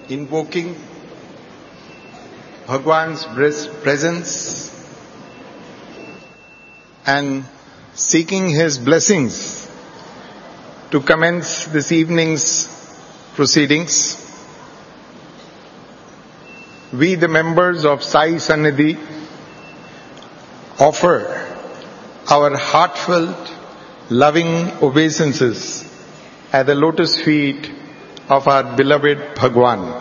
invoking Bhagwan's presence and seeking his blessings to commence this evening's proceedings. We, the members of Sai Sannidhi, offer our heartfelt, loving obeisances at the lotus feet of our beloved Bhagwan.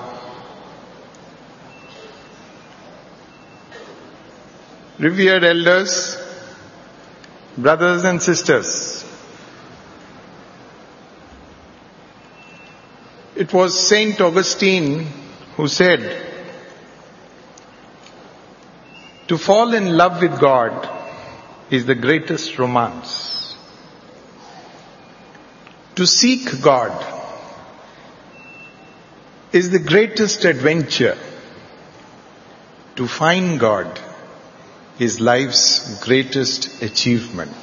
Revered elders, brothers and sisters, it was Saint Augustine who said, "To fall in love with God is the greatest romance. To seek God is the greatest adventure. To find God is life's greatest achievement."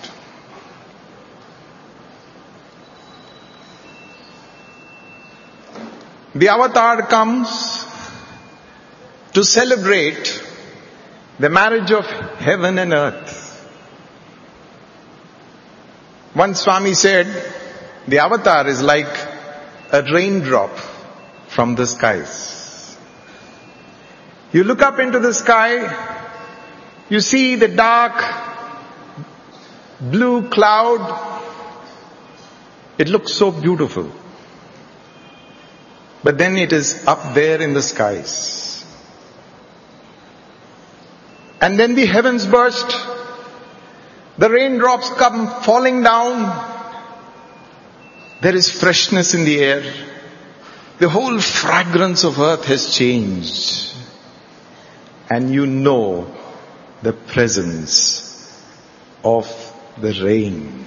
The avatar comes to celebrate the marriage of heaven and earth. One Swami said, the avatar is like a raindrop from the skies. You look up into the sky, you see the dark blue cloud. It looks so beautiful. But then it is up there in the skies. And then the heavens burst. The raindrops come falling down. There is freshness in the air. The whole fragrance of earth has changed. And you know the presence of the rain.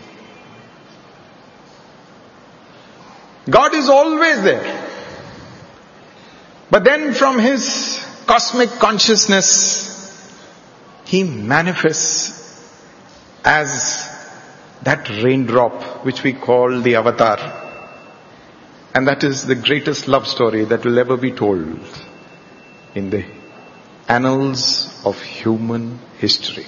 God is always there. But then from his cosmic consciousness, he manifests as that raindrop which we call the avatar. And that is the greatest love story that will ever be told in the annals of human history.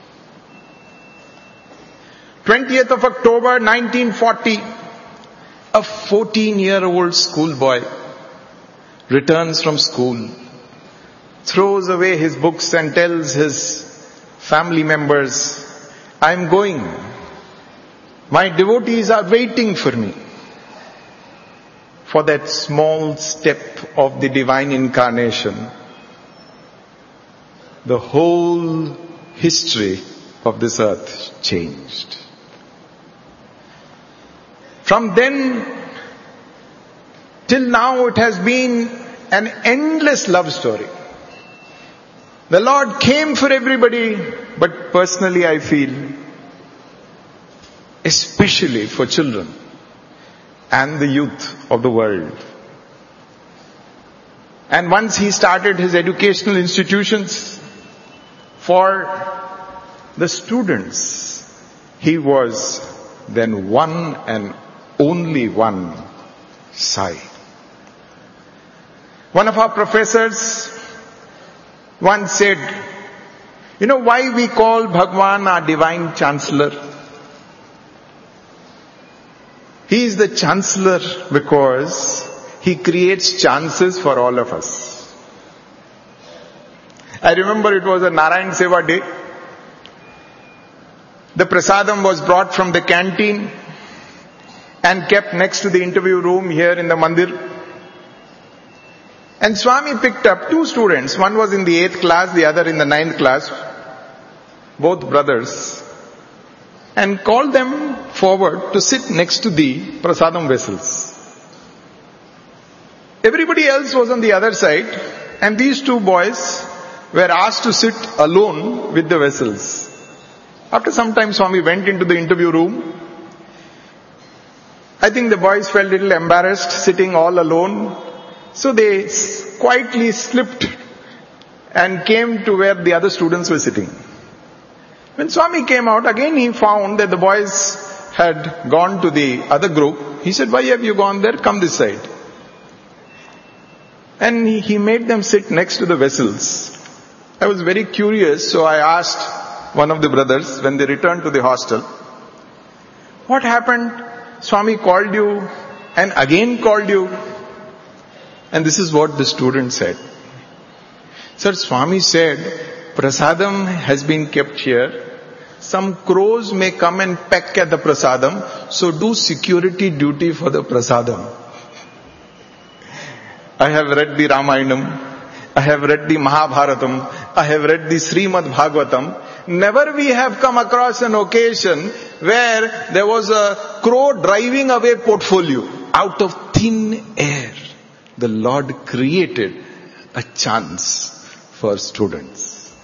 20th of October 1940, a 14-year-old schoolboy returns from school, throws away his books and tells his family members, "I'm going. My devotees are waiting for me." For that small step of the divine incarnation, the whole history of this earth changed. From then till now, it has been an endless love story. The Lord came for everybody, but personally I feel, especially for children and the youth of the world. And once he started his educational institutions for the students, he was then one and only one Sai. One of our professors once said, you know why we call Bhagwan our divine chancellor? He is the chancellor because he creates chances for all of us. I remember it was a Narayan Seva day. The prasadam was brought from the canteen and kept next to the interview room here in the mandir. And Swami picked up two students. One was in the 8th class, the other in the 9th class. Both brothers. And called them forward to sit next to the prasadam vessels. Everybody else was on the other side. And these two boys were asked to sit alone with the vessels. After some time, Swami went into the interview room. I think the boys felt a little embarrassed sitting all alone. So they quietly slipped and came to where the other students were sitting. When Swami came out, again he found that the boys had gone to the other group. He said, "Why have you gone there? Come this side." And he made them sit next to the vessels. I was very curious, so I asked one of the brothers when they returned to the hostel, what happened? Swami called you and again called you. And this is what the student said. Sir, Swami said, prasadam has been kept here. Some crows may come and peck at the prasadam, so do security duty for the prasadam. I have read the Ramayanam, I have read the Mahabharatam, I have read the Srimad Bhagavatam. Never we have come across an occasion where there was a crow driving away portfolio. Out of thin air, the Lord created a chance for students.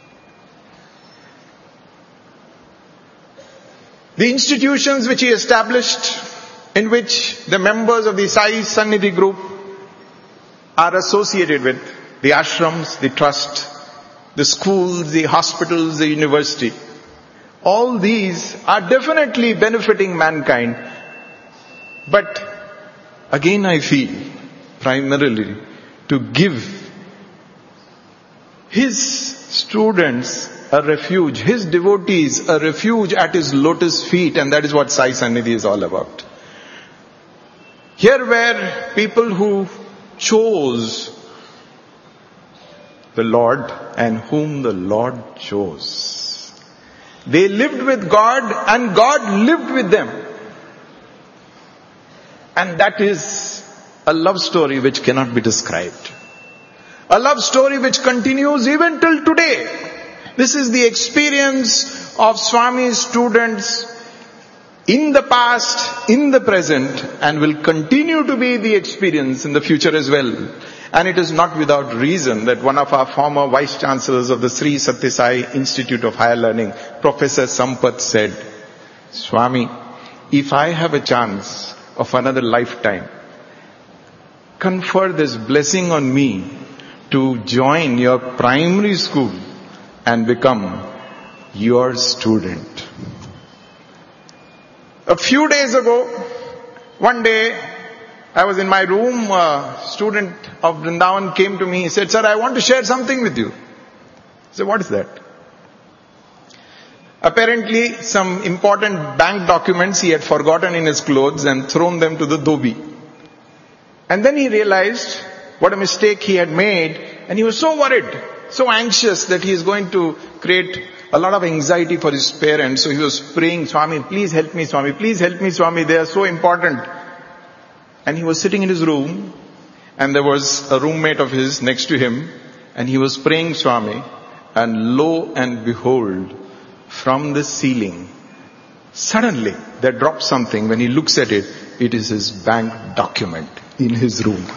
The institutions which he established, in which the members of the Sai Sannidhi group are associated with, the ashrams, the trust, the schools, the hospitals, the university, all these are definitely benefiting mankind. But again I feel, primarily, to give his students a refuge, his devotees a refuge at his lotus feet, and that is what Sai Sannidhi is all about. Here were people who chose the Lord and whom the Lord chose. They lived with God and God lived with them. And that is a love story which cannot be described. A love story which continues even till today. This is the experience of Swami's students in the past, in the present, and will continue to be the experience in the future as well. And it is not without reason that one of our former vice chancellors of the Sri Sathya Sai Institute of Higher Learning, Professor Sampath, said, Swami, if I have a chance of another lifetime, confer this blessing on me to join your primary school and become your student. A few days ago, one day, I was in my room, a student of Vrindavan came to me, he said, sir, I want to share something with you. I said, what is that? Apparently, some important bank documents he had forgotten in his clothes and thrown them to the dhobi. And then he realized what a mistake he had made, and he was so worried, so anxious that he is going to create a lot of anxiety for his parents. So he was praying, Swami, please help me, Swami, please help me, Swami, they are so important. And he was sitting in his room, and there was a roommate of his next to him, and he was praying, Swami, and lo and behold, from the ceiling, suddenly there dropped something. When he looks at it, it is his bank document in his room.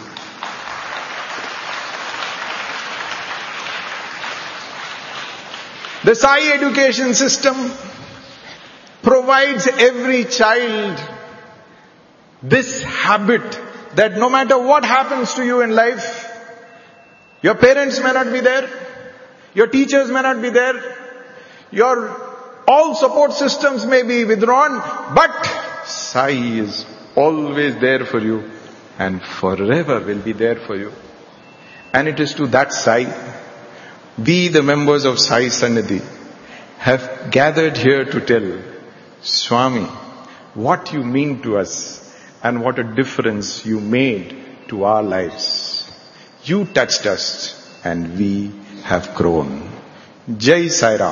The Sai education system provides every child this habit that no matter what happens to you in life, your parents may not be there, your teachers may not be there, your all support systems may be withdrawn, but Sai is always there for you and forever will be there for you. And it is to that Sai, we the members of Sai Sannidhi have gathered here to tell, Swami, what you mean to us and what a difference you made to our lives. You touched us and we have grown. Jai Sai Ram.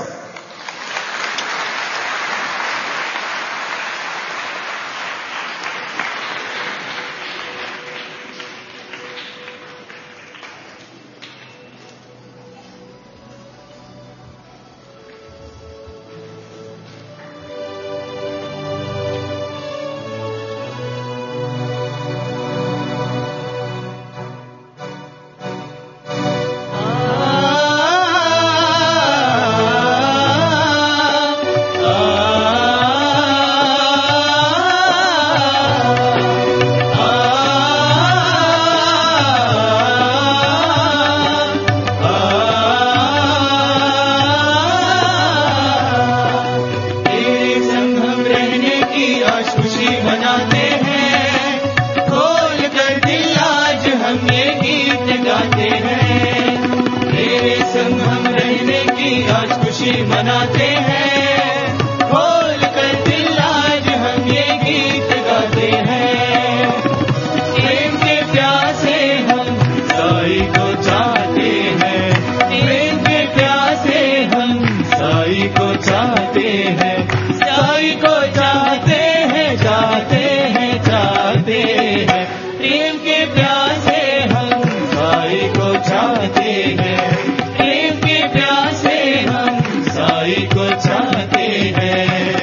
खुशी मनाते हैं, खोल कर दिल आज हम ये गीत गाते हैं। प्रेम के प्यासे हम साई को चाहते हैं, प्रेम के प्यासे हम साई को चाहते हैं, साई को चाहते हैं, चाहते हैं, चाहते हैं। प्रेम के प्यासे हम साई को चाहते हैं, प्रेम के प्यासे हम साई को चाहते हैं।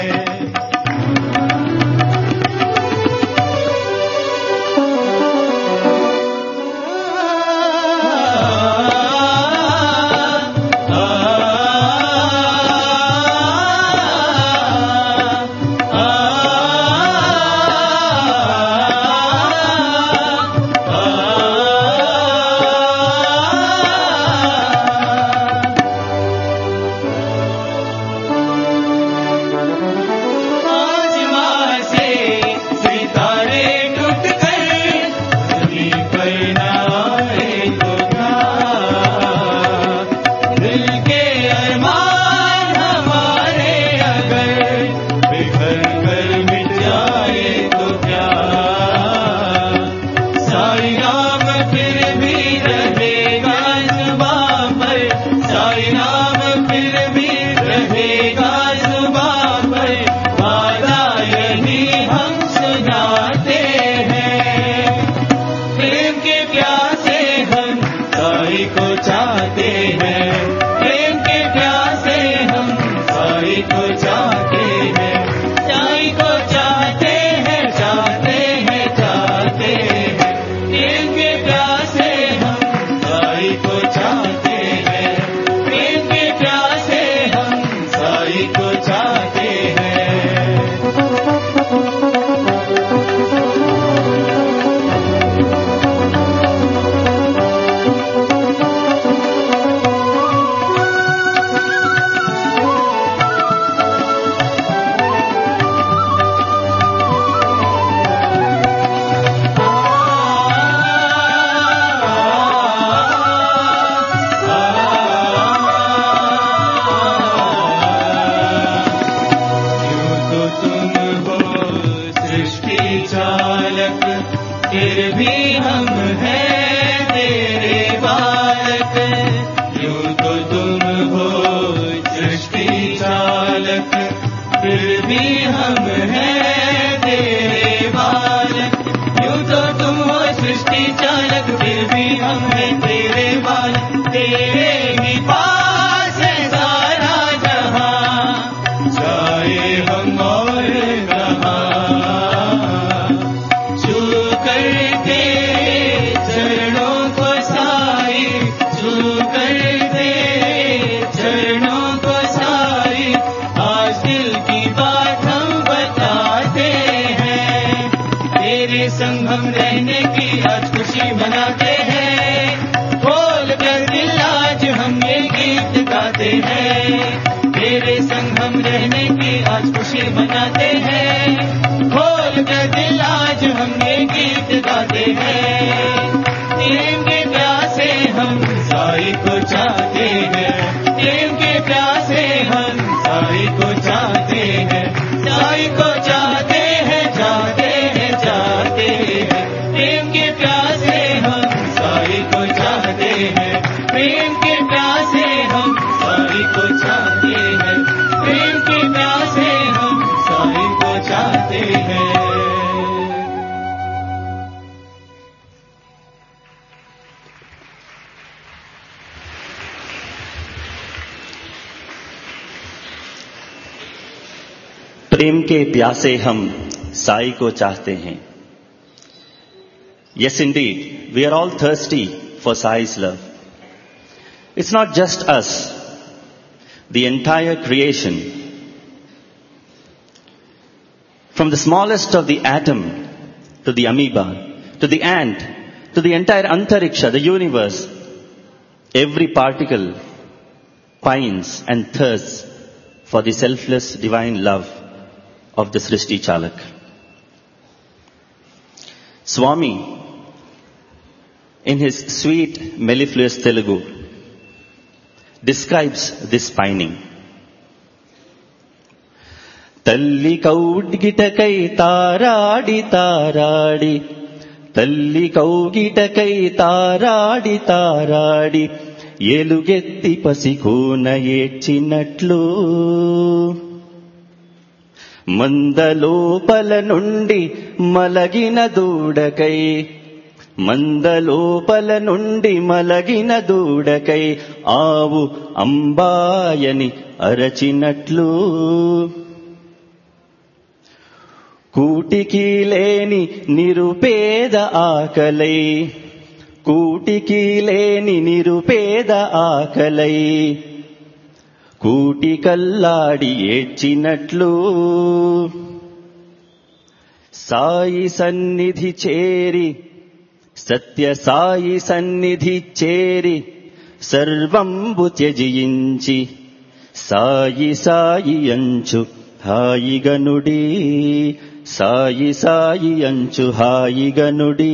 प्रेम के प्यासे हम साई को चाहते हैं. Yes, indeed, we are all thirsty for Sai's love. It's not just us, the entire creation. From the smallest of the atom to the amoeba, to the ant, to the entire antariksha, the universe, every particle pines and thirsts for the selfless divine love of the Srishti Chalak. Swami, in his sweet mellifluous Telugu, describes this pining. తల్లి కౌగిటకై తారాడి తారాడి, తల్లి కౌగిటకై తారాడి తారాడి, ఎలుగెత్తి పసికోన ఏడ్చినట్లు, మందలోపల నుండి మలగిన దూడకై, మందలోపల నుండి మలగిన దూడకై ఆవు అంబాయని అరచినట్లు, కూటికి లేని నిరుపేద ఆకలై, కూటికి లేని నిరుపేద ఆకలై, కూటి కల్లాడి ఏడ్చినట్లు, సాయి సన్నిధి చేరి, సత్య సాయి సన్నిధి చేరి, సర్వంబు త్యజించి, సాయి సాయి అంచు హాయిగనుడి, సాయి సాయి అంచు హాయిగనుడి.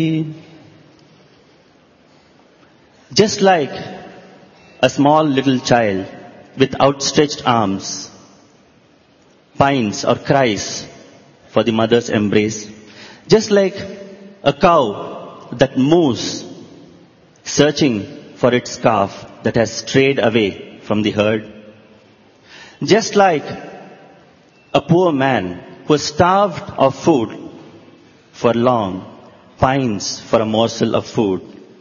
Just like a small little child with outstretched arms pines or cries for the mother's embrace, just like a cow that moves searching for its calf that has strayed away from the herd, just like a poor man who is starved of food for long pines for a morsel of food,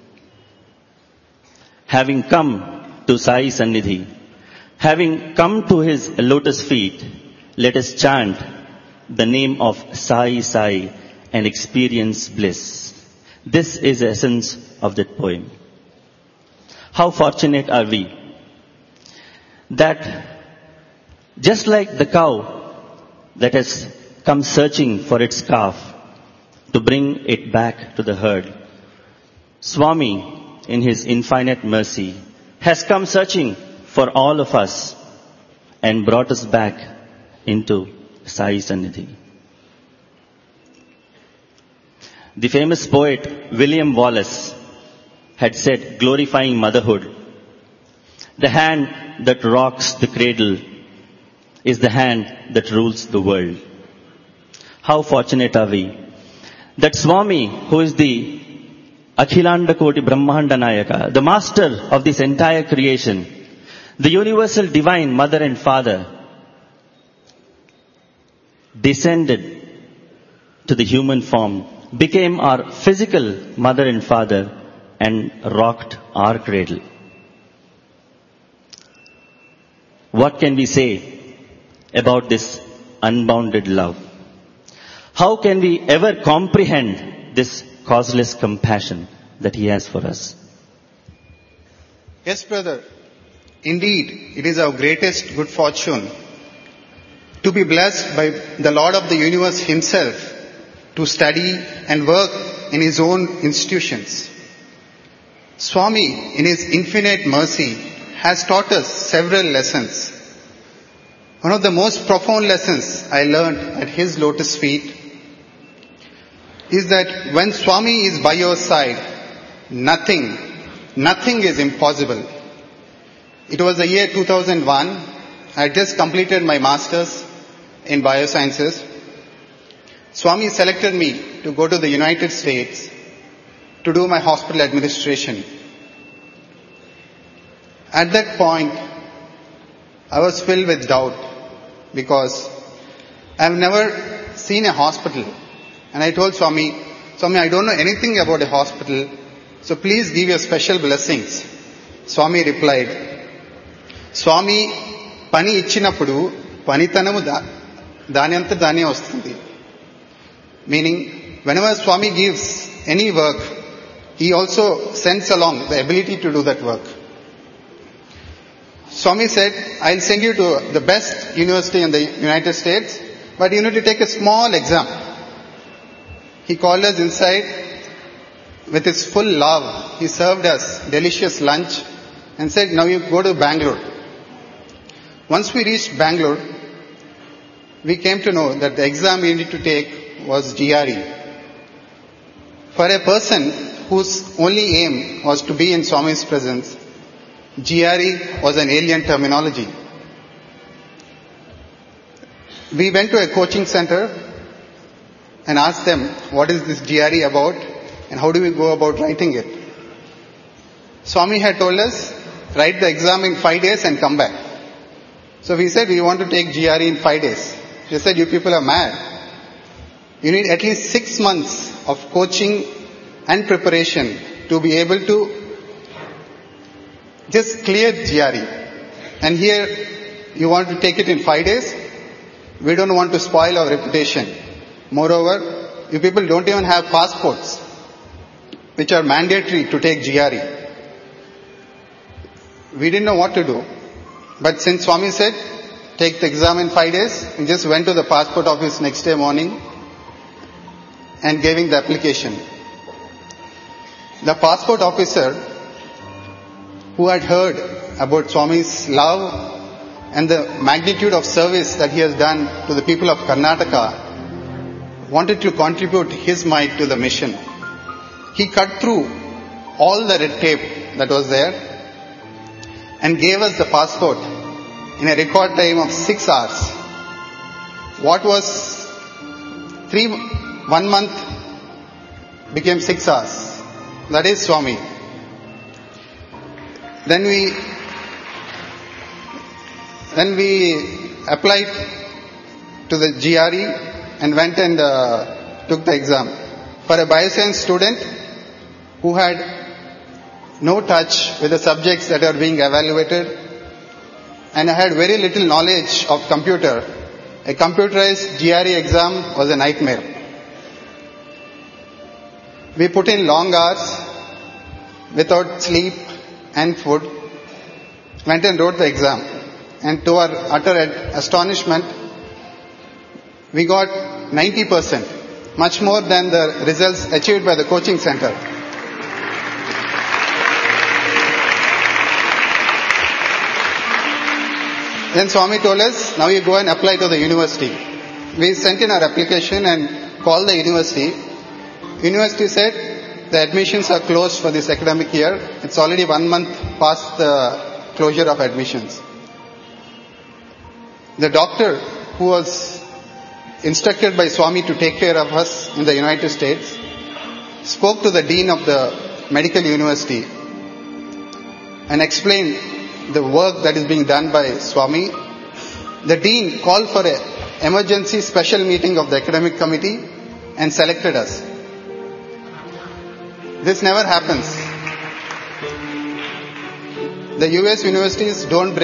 having come to Sai Sannidhi, having come to his lotus feet, let us chant the name of Sai Sai and experience bliss. This is the essence of that poem. How fortunate are we that just like the cow that has come searching for its calf to bring it back to the herd, Swami, in his infinite mercy, has come searching for all of us and brought us back into Sai Sannidhi. The famous poet William Wallace had said, glorifying motherhood, the hand that rocks the cradle is the hand that rules the world. How fortunate are we that Swami, who is the Akhilanda Koti Brahmanda Nayaka, the master of this entire creation, the universal divine mother and father, descended to the human form, became our physical mother and father, and rocked our cradle. What can we say about this unbounded love? How can we ever comprehend this causeless compassion that he has for us? Yes, brother. Indeed, it is our greatest good fortune to be blessed by the Lord of the universe himself to study and work in his own institutions. Swami, in his infinite mercy, has taught us several lessons. One of the most profound lessons I learned at his lotus feet is that when Swami is by your side, nothing is impossible. It was the year 2001. I had just completed my master's in biosciences. Swami selected me to go to the United States to do my hospital administration. At that point, I was filled with doubt because I have never seen a hospital. And I told Swami, I don't know anything about a hospital, so please give your special blessings. Swami replied, Swami, pani ichinapudu, panitanamu dani anta dani vastundi. Meaning, whenever Swami gives any work, he also sends along the ability to do that work. Swami said, I'll send you to the best university in the United States, but you need to take a small exam. He called us inside with his full love. He served us delicious lunch and said, now you go to Bangalore. Once we reached Bangalore, we came to know that the exam we needed to take was GRE. For a person whose only aim was to be in Swami's presence, GRE was an alien terminology. We went to a coaching center and asked them, what is this GRE about and how do we go about writing it? Swami had told us, write the exam in 5 days and come back. So we said, we want to take GRE in 5 days. They said, you people are mad. You need at least 6 months of coaching and preparation to be able to just clear GRE. And here, you want to take it in 5 days? We don't want to spoil our reputation. Moreover, you people don't even have passports, which are mandatory to take GRE. We didn't know what to do. But since Swami said, take the exam in 5 days, we just went to the passport office next day morning and giving the application. The passport officer, who had heard about Swami's love and the magnitude of service that he has done to the people of Karnataka, wanted to contribute his mite to the mission. He cut through all the red tape that was there and gave us the passport in a record time of 6 hours. What was 1 month became 6 hours. That is Swami. Then we applied to the GRE and went and took the exam. For a bioscience student who had no touch with the subjects that are being evaluated and had very little knowledge of computer, a computerized GRE exam was a nightmare. We put in long hours without sleep and food, went and wrote the exam. And to our utter astonishment, we got 90%, much more than the results achieved by the coaching center. Then Swami told us, now you go and apply to the university. We sent in our application and called the university. University said, the admissions are closed for this academic year. It's already 1 month past the closure of admissions. The doctor who was instructed by Swami to take care of us in the United States spoke to the dean of the medical university and explained the work that is being done by Swami. The dean called for an emergency special meeting of the academic committee and selected us. This never happens. The US universities don't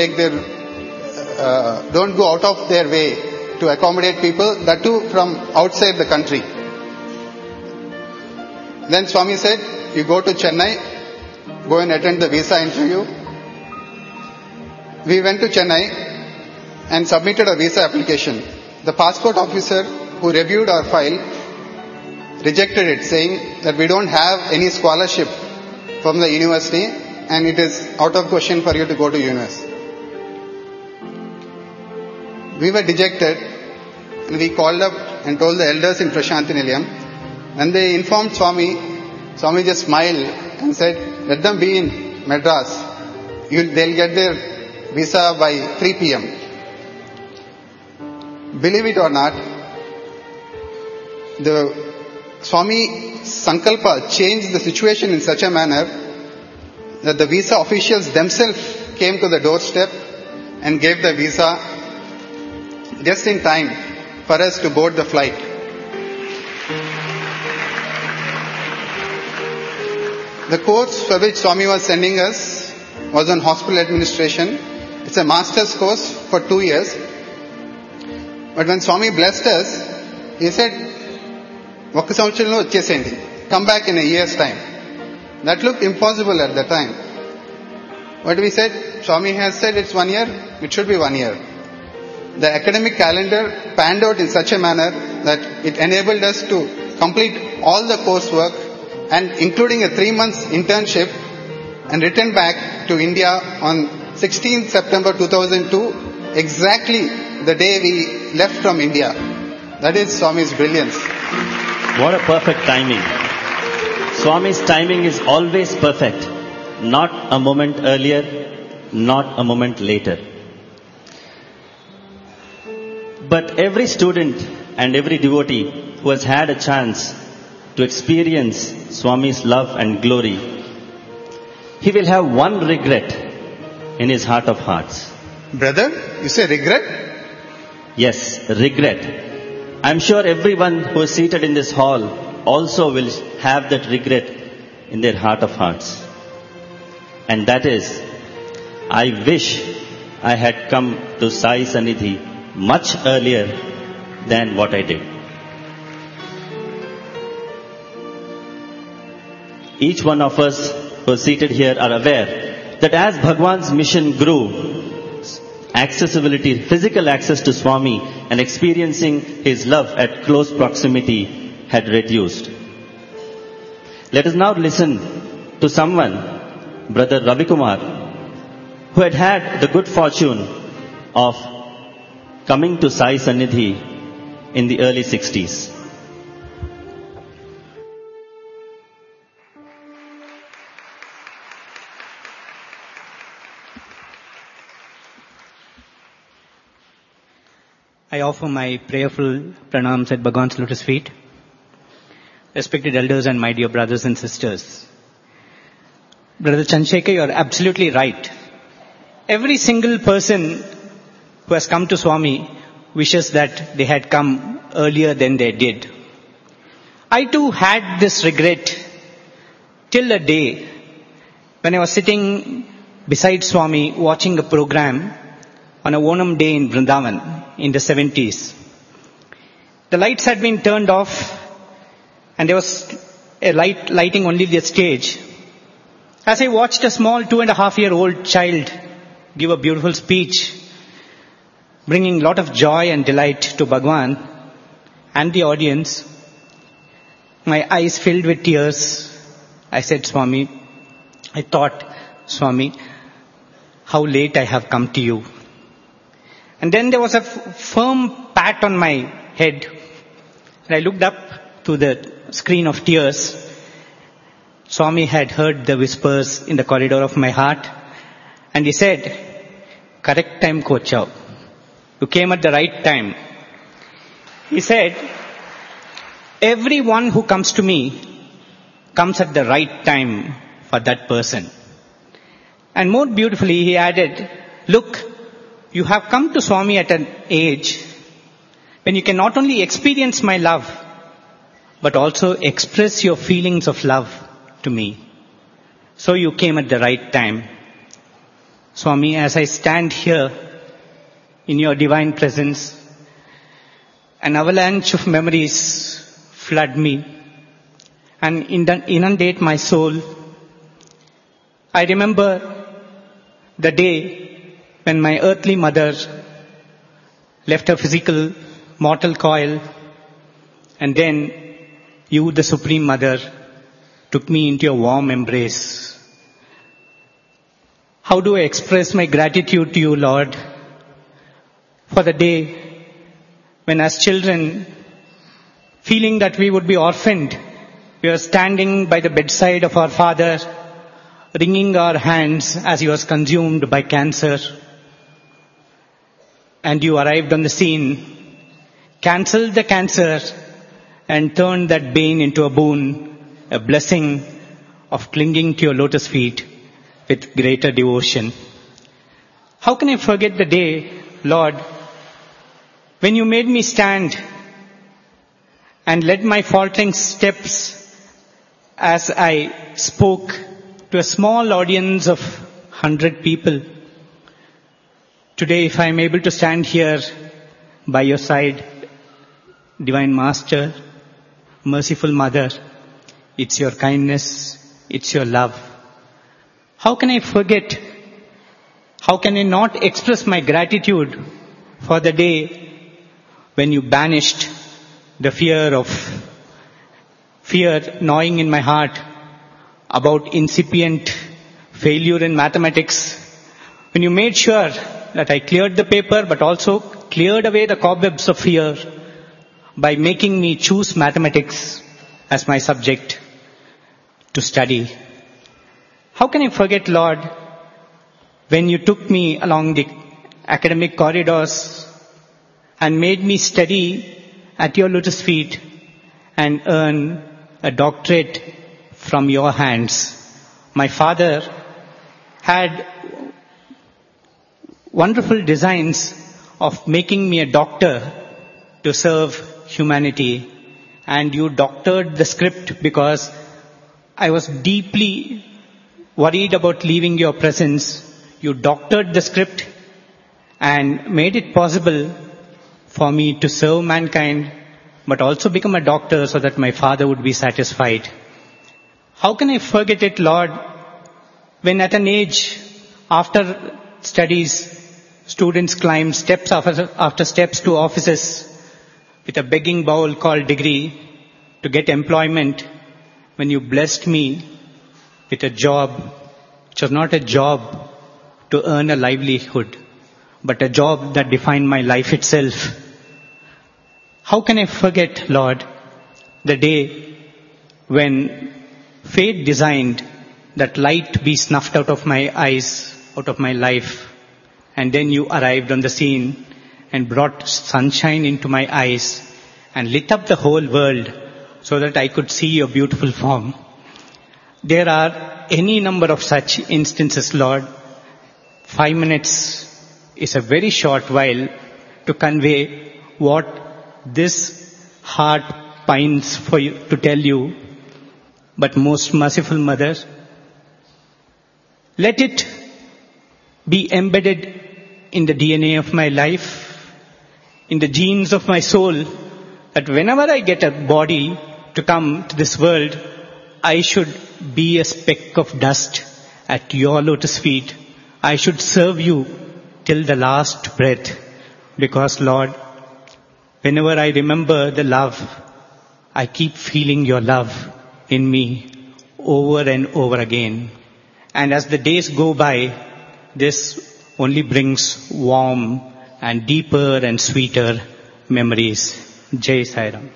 go out of their way to accommodate people, that too from outside the country. Then Swami said, you go to Chennai, go and attend the visa interview. We went to Chennai and submitted a visa application. The passport officer who reviewed our file rejected it, saying that we don't have any scholarship from the university and it is out of question for you to go to US. We were dejected and we called up and told the elders in Prashanti Nilayam. When they informed Swami, Swami just smiled and said, let them be in Madras. They'll get their visa by 3 p.m. Believe it or not, the Swami Sankalpa changed the situation in such a manner that the visa officials themselves came to the doorstep and gave the visa just in time for us to board the flight. The course for which Swami was sending us was on hospital administration. It's a master's course for 2 years. But when Swami blessed us, he said, come back in a year's time. That looked impossible at the time. But we said, Swami has said it's 1 year, it should be 1 year. The academic calendar panned out in such a manner that it enabled us to complete all the coursework and including a 3 months internship and return back to India on 16th September 2002, exactly the day we left from India. That is Swami's brilliance. What a perfect timing. Swami's timing is always perfect. Not a moment earlier, not a moment later. But every student and every devotee who has had a chance to experience Swami's love and glory, he will have one regret in his heart of hearts. Brother, you say regret? Yes, regret. I'm sure everyone who is seated in this hall also will have that regret in their heart of hearts. And that is, I wish I had come to Sai Sannidhi much earlier than what I did. Each one of us who is seated here are aware that as Bhagwan's mission grew, accessibility, physical access to Swami and experiencing his love at close proximity had reduced. Let us now listen to someone, Brother Ravi Kumar, who had had the good fortune of coming to Sai Sannidhi in the early 60s. I offer my prayerful pranams at Bhagwan's lotus feet. Respected elders and my dear brothers and sisters. Brother Chandrasekhar, you are absolutely right. Every single person who has come to Swami wishes that they had come earlier than they did. I too had this regret till a day when I was sitting beside Swami watching a program on a Onam day in Vrindavan in the 70s. The lights had been turned off and there was a lighting only the stage. As I watched a small 2.5-year-old child give a beautiful speech, bringing a lot of joy and delight to Bhagwan and the audience, my eyes filled with tears. I said, Swami, how late I have come to you. And then there was a firm pat on my head. And I looked up to the screen of tears. Swami had heard the whispers in the corridor of my heart. And he said, correct time, Kochao. You came at the right time. He said, everyone who comes to me comes at the right time for that person. And more beautifully, he added, look, you have come to Swami at an age when you can not only experience my love, but also express your feelings of love to me. So you came at the right time. Swami, as I stand here in your divine presence, an avalanche of memories flood me and inundate my soul. I remember the day when my earthly mother left her physical mortal coil, and then you, the Supreme Mother, took me into your warm embrace. How do I express my gratitude to you, Lord, for the day when as children, feeling that we would be orphaned, we were standing by the bedside of our father, wringing our hands as he was consumed by cancer. And you arrived on the scene, cancelled the cancer, and turned that bane into a boon, a blessing of clinging to your lotus feet with greater devotion. How can I forget the day, Lord, when you made me stand and led my faltering steps as I spoke to a small audience of 100 people. Today, if I am able to stand here by your side, Divine Master, Merciful Mother, it's your kindness, it's your love. How can I forget? How can I not express my gratitude for the day when you banished the fear gnawing in my heart about incipient failure in mathematics, when you made sure that I cleared the paper but also cleared away the cobwebs of fear by making me choose mathematics as my subject to study. How can I forget, Lord, when you took me along the academic corridors and made me study at your lotus feet and earn a doctorate from your hands. My father had wonderful designs of making me a doctor to serve humanity, and you doctored the script because I was deeply worried about leaving your presence. You doctored the script and made it possible for me to serve mankind, but also become a doctor so that my father would be satisfied. How can I forget it, Lord, when at an age after studies, students climb steps after steps to offices with a begging bowl called degree to get employment, when you blessed me with a job which was not a job to earn a livelihood, but a job that defined my life itself. How can I forget, Lord, the day when fate designed that light be snuffed out of my eyes, out of my life, and then you arrived on the scene and brought sunshine into my eyes and lit up the whole world so that I could see your beautiful form. There are any number of such instances, Lord. 5 minutes is a very short while to convey what this heart pines for you to tell you. But most merciful Mother, let it be embedded in the DNA of my life, in the genes of my soul, that whenever I get a body to come to this world, I should be a speck of dust at your lotus feet. I should serve you till the last breath. Because, Lord, whenever I remember the love, I keep feeling your love in me over and over again. And as the days go by, this only brings warm and deeper and sweeter memories. Jai Sai Ram.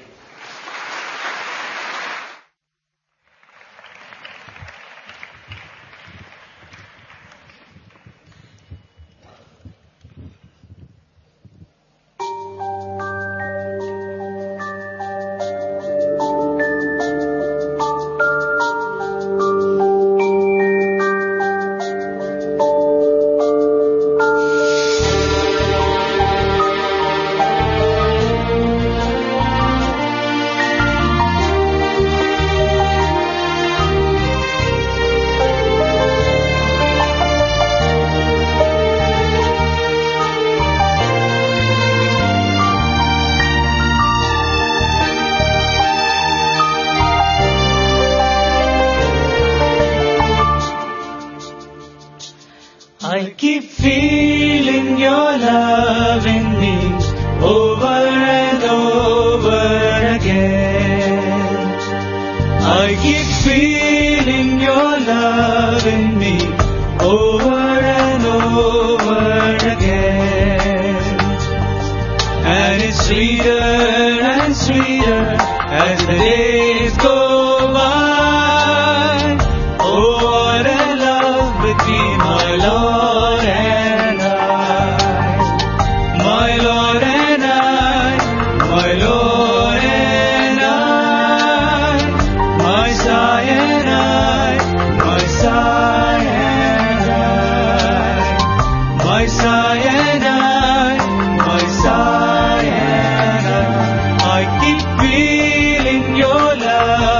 I keep feeling your love in me over and over again. I keep feeling your love in me over and over again. And it's sweeter and sweeter as the days go by. Oh, what a love between my Lord and I. My Lord and I. My Lord and I. My Sai and I. My Sai and I. My Sai and I. My Sai and I. I keep feeling your love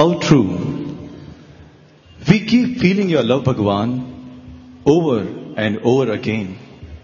How true. We keep feeling your love, Bhagwan, over and over again.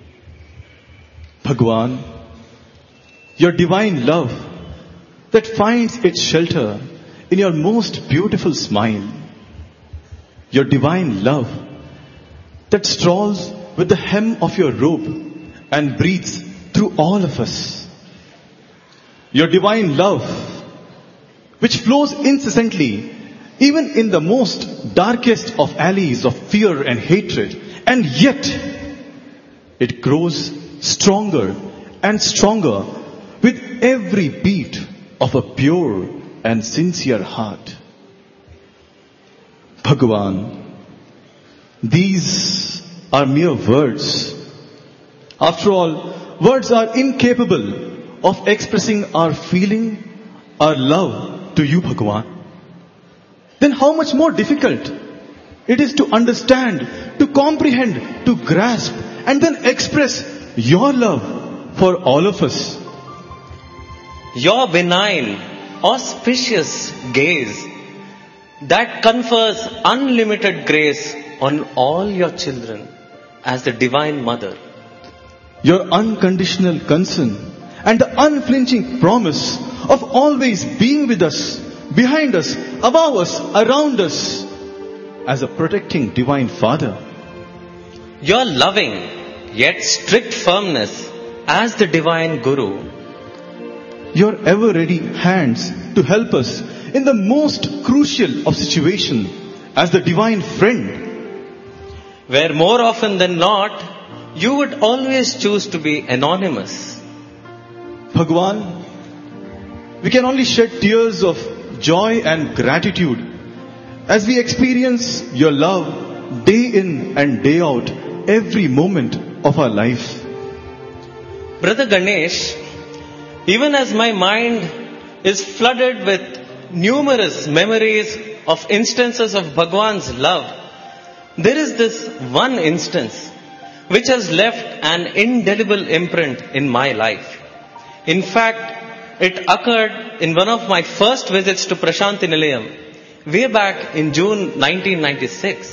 Bhagwan, your divine love that finds its shelter in your most beautiful smile. Your divine love that strolls with the hem of your robe and breathes through all of us. Your divine love which flows incessantly even in the most darkest of alleys of fear and hatred, and yet it grows stronger and stronger with every beat of a pure and sincere heart. Bhagavan, these are mere words. After all, words are incapable of expressing our feeling, our love to you, Bhagavan. Then how much more difficult it is to understand, to comprehend, to grasp, and then express your love for all of us. Your benign, auspicious gaze that confers unlimited grace on all your children as the Divine Mother. Your unconditional concern and the unflinching promise of always being with us, behind us, above us, around us, as a protecting Divine Father. Your loving yet strict firmness as the Divine Guru. Your ever-ready hands to help us in the most crucial of situations as the Divine Friend. Where more often than not, you would always choose to be anonymous. Bhagwan, we can only shed tears of joy and gratitude as we experience your love day in and day out, every moment of our life. Brother Ganesh, even as my mind is flooded with numerous memories of instances of Bhagwan's love, there is this one instance which has left an indelible imprint in my life. In fact, it occurred in one of my first visits to Prashanti Nilayam, way back in June 1996.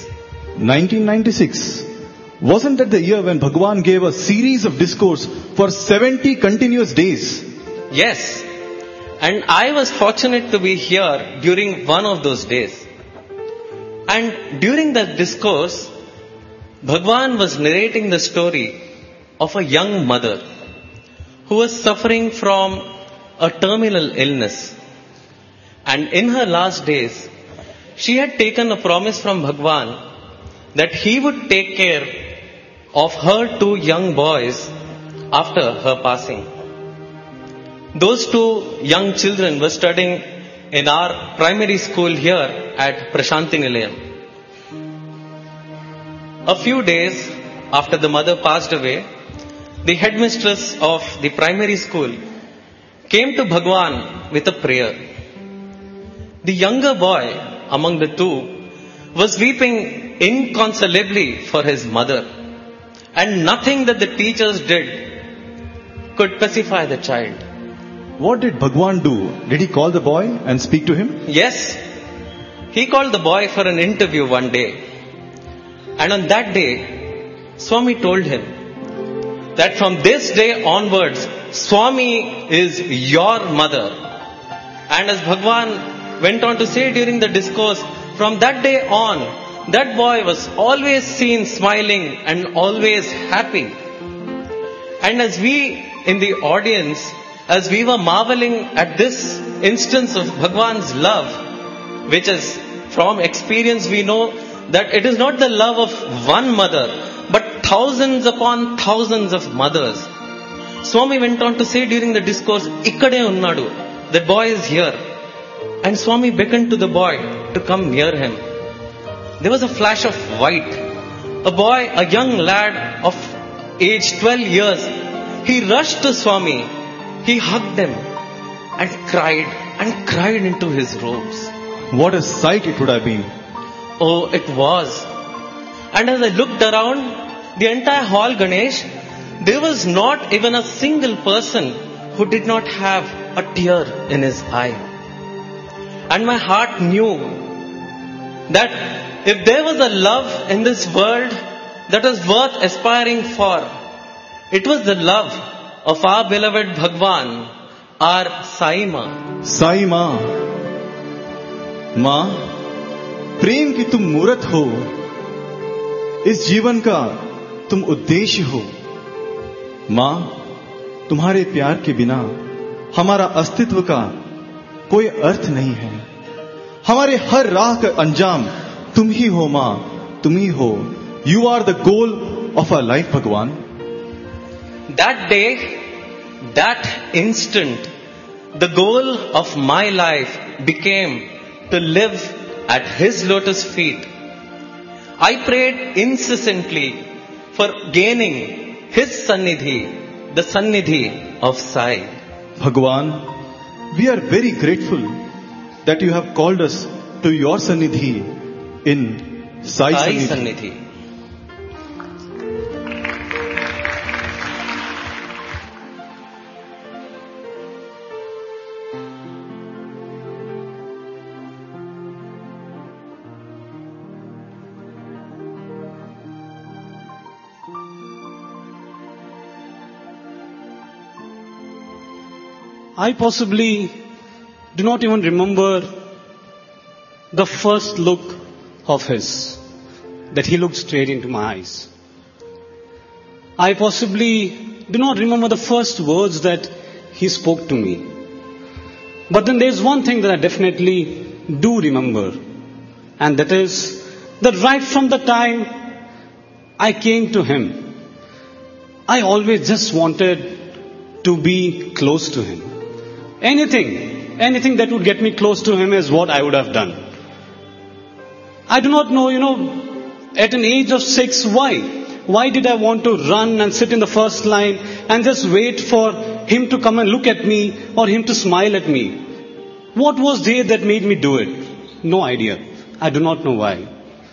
1996? Wasn't that the year when Bhagwan gave a series of discourse for 70 continuous days? Yes, and I was fortunate to be here during one of those days. And during that discourse, Bhagwan was narrating the story of a young mother who was suffering from a terminal illness. And in her last days, she had taken a promise from Bhagwan that he would take care of her two young boys after her passing. Those two young children were studying in our primary school here at Prashanti Nilayam. A few days after the mother passed away, the headmistress of the primary school came to Bhagwan with a prayer. The younger boy among the two was weeping inconsolably for his mother, and nothing that the teachers did could pacify the child. What did Bhagwan do? Did he call the boy and speak to him? Yes, he called the boy for an interview one day. And on that day, Swami told him that from this day onwards, Swami is your mother. And as Bhagwan went on to say during the discourse, from that day on, that boy was always seen smiling and always happy. And as we in the audience, as we were marveling at this instance of Bhagwan's love, which is from experience we know that it is not the love of one mother, but thousands upon thousands of mothers. Swami went on to say during the discourse, Ikkade unnadu, that boy is here. And Swami beckoned to the boy to come near him. There was a flash of white. A boy, a young lad of age 12 years, he rushed to Swami. He hugged him and cried into his robes. What a sight it would have been. Oh, it was. And as I looked around the entire hall, Ganesh, there was not even a single person who did not have a tear in his eye. And my heart knew that if there was a love in this world that was worth aspiring for, it was the love of our beloved Bhagwan, our Sai Ma. Sai माँ, माँ, प्रेम की तुम मूरत हो, इस जीवन का तुम उद्देश्य हो। माँ, तुम्हारे प्यार के बिना हमारा अस्तित्व का कोई अर्थ नहीं है। हमारे हर राह का अंजाम तुम ही हो माँ, तुम ही हो। You are the goal of our life भगवान। That day, that instant, the goal of my life became to live at His lotus feet. I prayed incessantly for gaining His Sannidhi, the Sannidhi of Sai. भगवान, we are very grateful that you have called us to your Sannidhi in Sai Sai Sannidhi. Sannidhi. I possibly do not even remember the first look of his, that he looked straight into my eyes. I possibly do not remember the first words that he spoke to me. But then there's one thing that I definitely do remember, and that is that right from the time I came to him, I always just wanted to be close to him. Anything that would get me close to him is what I would have done. I do not know, at an age of 6, why? Why did I want to run and sit in the first line and just wait for him to come and look at me or him to smile at me? What was there that made me do it? No idea. I do not know why.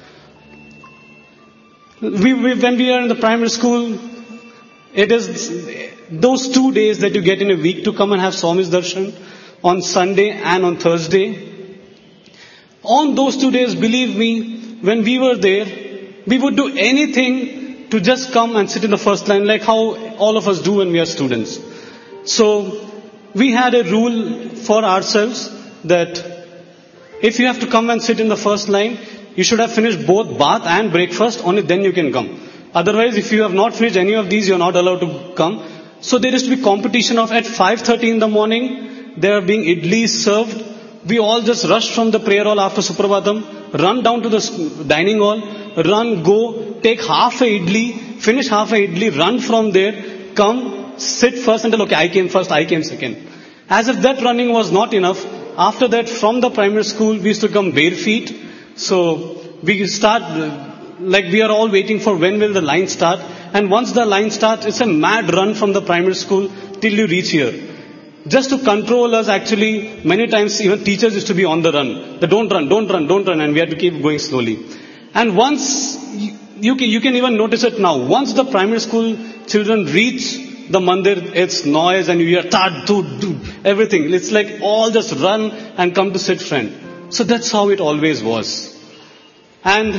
When we are in the primary school, it is those 2 days that you get in a week to come and have Swami's Darshan on Sunday and on Thursday. On those 2 days, believe me, when we were there, we would do anything to just come and sit in the first line, like how all of us do when we are students. So we had a rule for ourselves that if you have to come and sit in the first line, you should have finished both bath and breakfast, only then you can come. Otherwise, if you have not finished any of these, you are not allowed to come. So there used to be competition of at 5:30 in the morning, there are being idlis served. We all just rush from the prayer hall after Suprabhatam, run down to the dining hall, run, go, take half a idli, finish half a idli, run from there, come, sit first and tell, okay, I came first, I came second. As if that running was not enough, after that from the primary school, we used to come bare feet. So we start, like we are all waiting for when will the line start. And once the line starts, it's a mad run from the primary school till you reach here. Just to control us, actually, many times even teachers used to be on the run. They don't run, and we had to keep going slowly. And once, you can even notice it now, once the primary school children reach the mandir, it's noise and you hear tad, do, everything. It's like all just run and come to sit friend. So that's how it always was. And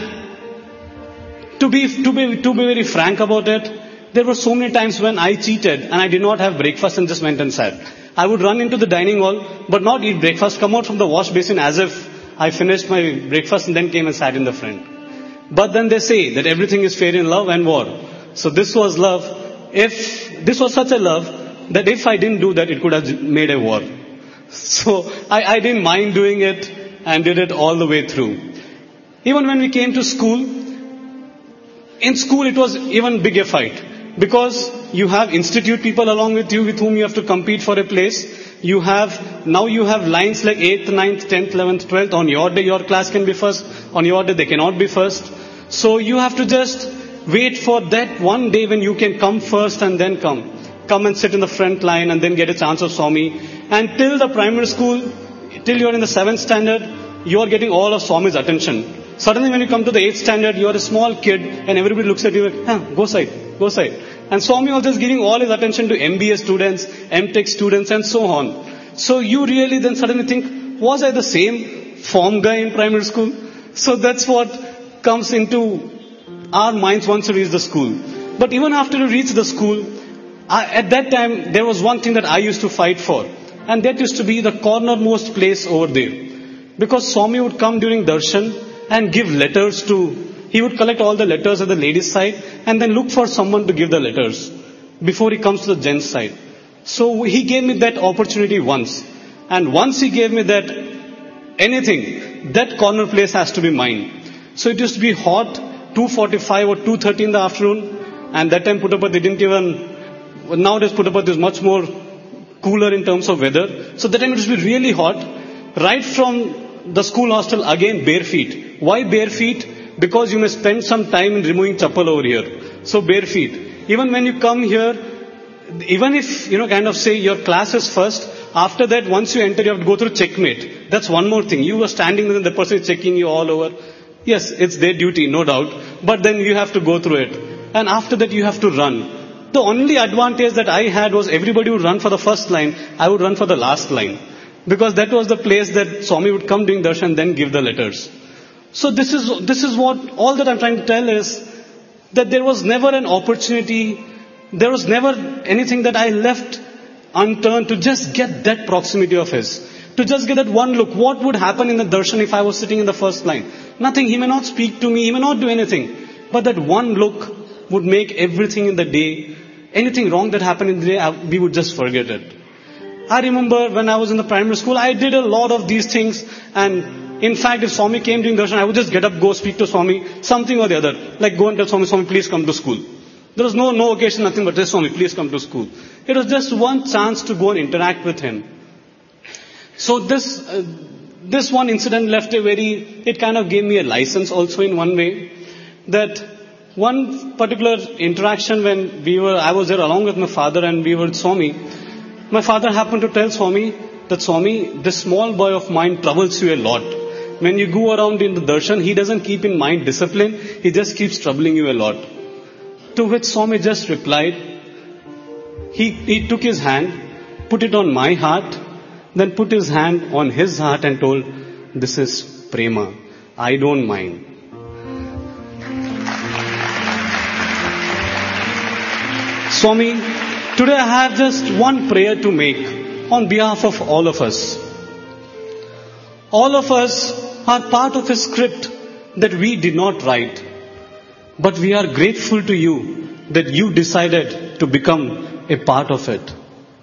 to be very frank about it, there were so many times when I cheated and I did not have breakfast and just went and sat. I would run into the dining hall, but not eat breakfast, come out from the wash basin as if I finished my breakfast and then came and sat in the front. But then they say that everything is fair in love and war. So this was love. This was such a love that if I didn't do that, it could have made a war. So I didn't mind doing it and did it all the way through. Even when we came to school, in school it was even bigger fight. Because you have institute people along with you with whom you have to compete for a place. Now you have lines like 8th, 9th, 10th, 11th, 12th. On your day your class can be first. On your day they cannot be first. So you have to just wait for that one day when you can come first and then come. Come and sit in the front line and then get a chance of Swami. And till the primary school, till you are in the 7th standard, you are getting all of Swami's attention. Suddenly when you come to the 8th standard, you are a small kid and everybody looks at you like, go side. And Swami was just giving all his attention to MBA students, MTech students and so on. So you really then suddenly think, was I the same form guy in primary school? So that's what comes into our minds once we reach the school. But even after we reach the school, at that time, there was one thing that I used to fight for. And that used to be the cornermost place over there. Because Swami would come during darshan and give letters he would collect all the letters at the ladies' side and then look for someone to give the letters before he comes to the gents' side. So he gave me that opportunity once. And once he gave me that anything, that corner place has to be mine. So it used to be hot, 2:45 or 2:30 in the afternoon. And that time Puttaparthi didn't even, nowadays Puttaparthi is much more cooler in terms of weather. So that time it used to be really hot. Right from the school hostel, again bare feet. Why bare feet? Because you may spend some time in removing chappal over here. So bare feet. Even when you come here, even if, kind of say your class is first, after that, once you enter, you have to go through checkmate. That's one more thing. You are standing there and the person is checking you all over. Yes, it's their duty, no doubt. But then you have to go through it. And after that, you have to run. The only advantage that I had was everybody would run for the first line. I would run for the last line. Because that was the place that Swami would come during darshan and then give the letters. So this is what, all that I'm trying to tell is that there was never an opportunity, there was never anything that I left unturned to just get that proximity of his. To just get that one look. What would happen in the darshan if I was sitting in the first line? Nothing. He may not speak to me, he may not do anything. But that one look would make everything in the day, anything wrong that happened in the day, we would just forget it. I remember when I was in the primary school, I did a lot of these things, and in fact, if Swami came during darshan, I would just get up, go speak to Swami, something or the other. Like go and tell Swami, Swami, please come to school. There was no occasion, nothing but just Swami, please come to school. It was just one chance to go and interact with him. So this one incident left it kind of gave me a license also in one way, that one particular interaction when I was there along with my father and we were with Swami. My father happened to tell Swami that, Swami, this small boy of mine troubles you a lot. When you go around in the darshan, he doesn't keep in mind discipline, he just keeps troubling you a lot. To which Swami just replied, he took his hand, put it on my heart, then put his hand on his heart and told, this is prema, I don't mind. Swami, today I have just one prayer to make on behalf of all of us. All of us are part of a script that we did not write. But we are grateful to you that you decided to become a part of it.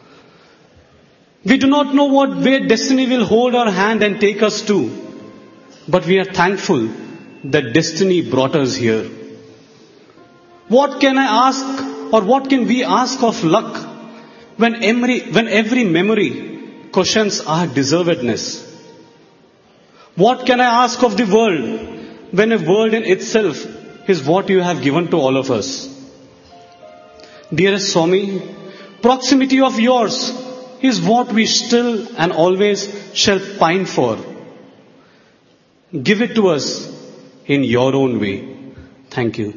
We do not know where destiny will hold our hand and take us to. But we are thankful that destiny brought us here. What can I ask? Or what can we ask of luck when every memory questions our deservedness? What can I ask of the world when a world in itself is what you have given to all of us? Dearest Swami, proximity of yours is what we still and always shall pine for. Give it to us in your own way. Thank you.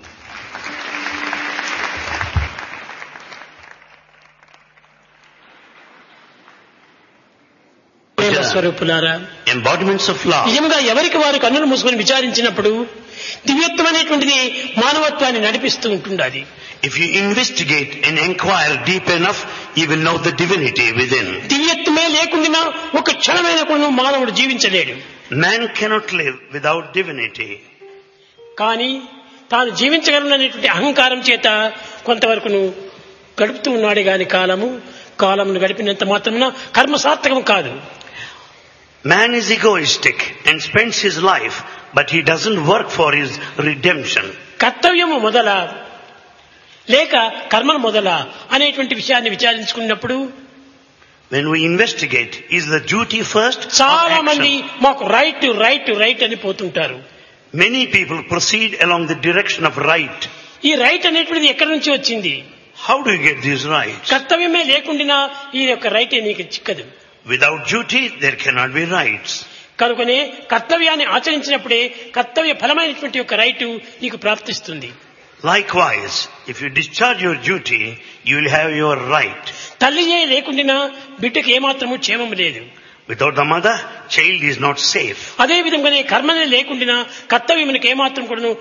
స్వరూపులారా, embodiments of love. నిజంగా ఎవరికి వారు కన్నులు మూసుకొని విచారించినప్పుడు దివ్యత్వమైనటువంటిది మానవత్వాన్ని నడిపిస్తూ ఉంటుండాలి. If you investigate and inquire deep enough, you will know the divinity within. దివ్యత్వమే లేకుండా ఒక క్షణమైన కూడా మానవుడు జీవించలేడు. Man cannot live without divinity. కానీ తాను జీవించగలననేటువంటి అహంకారం చేత కొంతవరకును గడుపుతూ ఉన్నాడే గాని కాలమును గడిపినంత మాత్రమున కర్మ సార్థకం కాదు. Man is egoistic and spends his life, but he doesn't work for his redemption. కర్తవ్యము మొదల లేక కర్మను మొదల అనేటువంటి విషయాన్ని విచారించుకున్నప్పుడు, when we investigate, is the duty first or చాలా action? మంది మాకు రైట్ అని పోతుంటారు. Many people proceed along the direction of right. ఈ రైట్ అనేటువంటిది ఎక్కడి నుంచి వచ్చింది? How do you get these rights? కర్తవ్యమే లేకుండా ఈ యొక్క రైట్ నీకు చిక్కదు. Without duty, there cannot be rights. కనుకనే కర్తవ్యాన్ని ఆచరించినప్పుడే కర్తవ్య ఫలమైనటువంటి యొక్క రైట్ నీకు ప్రాప్తిస్తుంది. Likewise, if you discharge your duty, you will have your right. తల్లియే లేకుండా బిడ్డకు ఏమాత్రము క్షేమం లేదు. Without the mother, child is not safe. అదే విధంగానే కర్మనే లేకుండా కర్తవ్యమునికి ఏమాత్రం కూడాను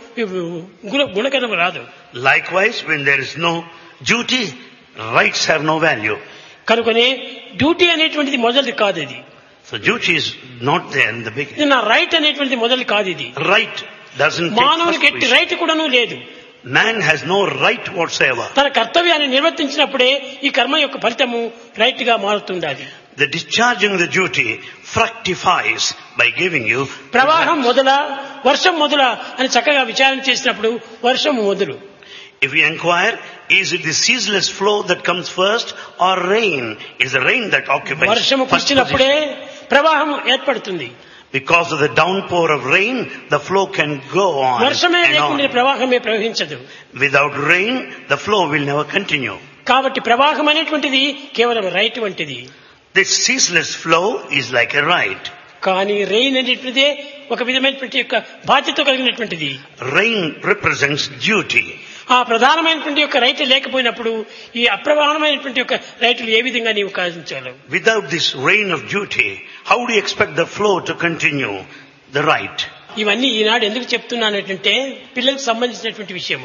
గుణకరం రాదు. Likewise, when there is no duty, rights have no value. కనుకనే డ్యూటీ అనేటువంటిది మొదలు కాదు ఇది. So duty is not there in the beginning. ఇది నా రైట్ అనేటువంటిది మొదలు కాదు ఇది. Right doesn't take మానవునికి ఎట్టి first రైట్ కూడాను లేదు. Man has no right whatsoever. తన కర్తవ్యాన్ని నిర్వర్తించినప్పుడే ఈ కర్మ యొక్క ఫలితము రైట్ గా మారుతుండాలి. The discharging the duty fructifies by giving you ప్రవాహం మొదల వర్షం మొదల అని చక్కగా విచారణ చేసినప్పుడు వర్షం మొదలు. If we inquire, is it the ceaseless flow that comes first or rain? Is the rain that occupies వర్షము first కురిచినప్పుడే position? ప్రవాహం ఏర్పడుతుంది. Because of the downpour of rain, the flow can go on వర్షమే and లేకుండా on. ప్రవాహమే ప్రవహించదు. Without rain, the flow will never continue. కాబట్టి ప్రవాహం అనేటువంటిది కేవలం రైట్ వంటిది. This ceaseless flow is like a right. కానీ రెయిన్ అనేటువంటిదే ఒక విధమైనటువంటి యొక్క బాధ్యత కలిగినటువంటిది. Rain represents duty. ఆ ప్రధానమైనటువంటి యొక్క రైట్ లేకపోయినప్పుడు ఈ అప్రధానమైనటువంటి యొక్క రైతులు ఏ విధంగా నీవు కాదించాలి? Without this rain of duty, how do you expect the flow to continue? The right. ఇవన్నీ ఈనాడు ఎందుకు చెప్తున్నానంటే పిల్లలకు సంబంధించినటువంటి విషయము.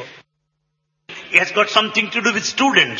It has got something to do with students.